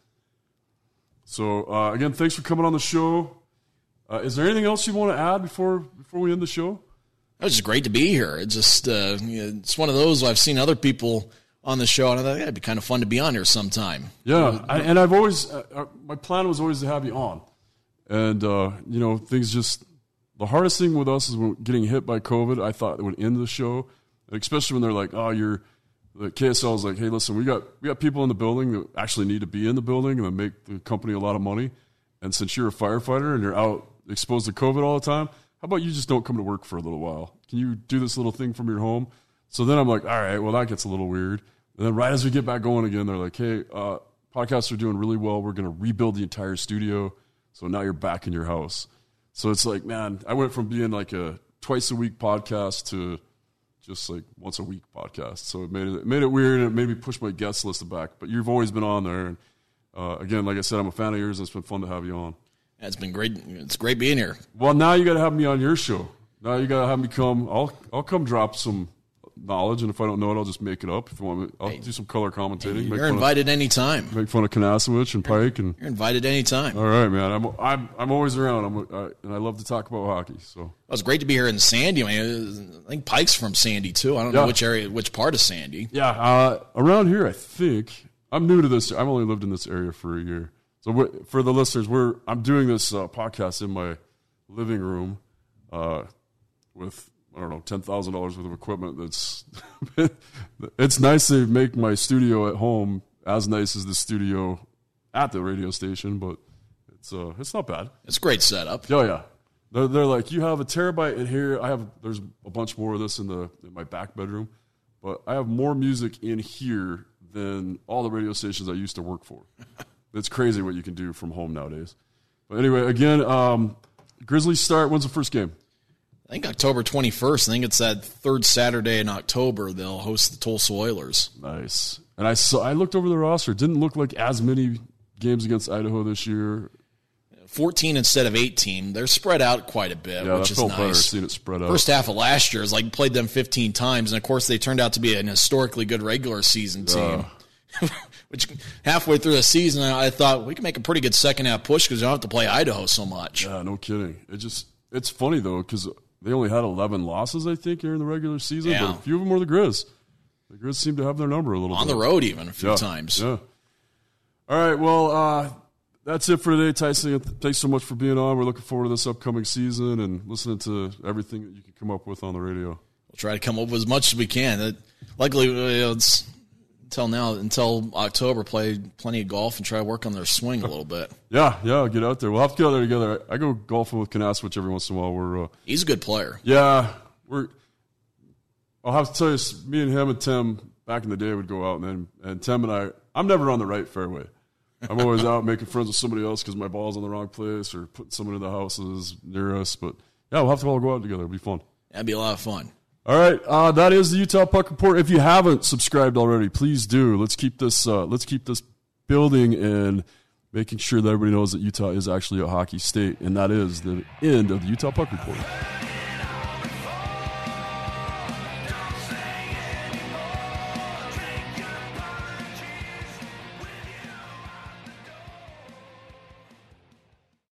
So uh, again, thanks for coming on the show. Uh, is there anything else you want to add before before we end the show? it was just great to be here. It just uh, you know, it's one of those I've seen other people on the show, and I thought yeah, it'd be kind of fun to be on here sometime. Yeah, I, and I've always uh, uh, my plan was always to have you on, and uh, you know things just the hardest thing with us is when getting hit by COVID. I thought it would end the show, and especially when they're like, "Oh, you're." The K S L is like, "Hey, listen, we got we got people in the building that actually need to be in the building and that make the company a lot of money. And since you're a firefighter and you're out exposed to COVID all the time, how about you just don't come to work for a little while? Can you do this little thing from your home?" So then I'm like, all right, well, that gets a little weird. And then right as we get back going again, they're like, "Hey, uh, podcasts are doing really well. We're going to rebuild the entire studio. So now you're back in your house." So it's like, man, I went from being like a twice a week podcast to just like once a week podcast. So it made it, it made it weird, and it made me push my guest list back. But you've always been on there. And uh, again, like I said, I'm a fan of yours, and it's been fun to have you on. Yeah, it's been great. It's great being here. Well, now you got to have me on your show. Now you got to have me come. I'll I'll come drop some knowledge, and if I don't know it, I'll just make it up. If you want me, I'll hey, do some color commentating. You're invited anytime. Make fun of Kanasowicz and Pike, and you're invited anytime. All right, man. I'm I'm I'm always around. I'm I, and I love to talk about hockey. So well, it's great to be here in Sandy. I mean, I think Pike's from Sandy too. I don't yeah. know which area, which part of Sandy. Yeah, uh, around here, I think. I'm new to this. I've only lived in this area for a year. So for the listeners, we're I'm doing this uh, podcast in my living room uh, with. I don't know, ten thousand dollars worth of equipment. That's it's nice to make my studio at home as nice as the studio at the radio station, but it's uh, it's not bad. It's a great setup. Oh yeah, they're, they're like, you have a terabyte in here. I have there's a bunch more of this in the in my back bedroom, but I have more music in here than all the radio stations I used to work for. It's crazy what you can do from home nowadays. But anyway, again, um, Grizzlies start. When's the first game? I think October twenty-first. I think it's that third Saturday in October. They'll host the Tulsa Oilers. Nice. And I saw. I looked over the roster. It didn't look like as many games against Idaho this year. fourteen instead of eighteen. They're spread out quite a bit, yeah, which that is felt nice. Better seeing it spread out. First half of last year is like played them fifteen times, and of course they turned out to be an historically good regular season team. Yeah. Which halfway through the season, I thought we can make a pretty good second half push because you don't have to play Idaho so much. Yeah, no kidding. It just it's funny though because they only had eleven losses, I think, during the regular season. Yeah. But a few of them were the Grizz. The Grizz seem to have their number a little on bit. On the road even a few yeah. times. Yeah. All right, well, uh, that's it for today, Tyson. Thanks so much for being on. We're looking forward to this upcoming season and listening to everything that you can come up with on the radio. We'll try to come up with as much as we can. It, luckily, it's until now, until October, play plenty of golf and try to work on their swing a little bit. Yeah, yeah, I'll get out there. We'll have to get out there together. I, I go golfing with Kanasowicz every once in a while. We're uh, he's a good player. Yeah, we're. I'll have to tell you, me and him and Tim back in the day would go out, and then and Tim and I. I'm never on the right fairway. I'm always out making friends with somebody else because my ball's in the wrong place or putting someone in the houses near us. But Yeah, we'll have to all go out together. It'll be fun. That'd be a lot of fun. All right, uh, that is the Utah Puck Report. If you haven't subscribed already, please do. Let's keep this. Uh, let's keep this building and making sure that everybody knows that Utah is actually a hockey state, and that is the end of the Utah Puck Report.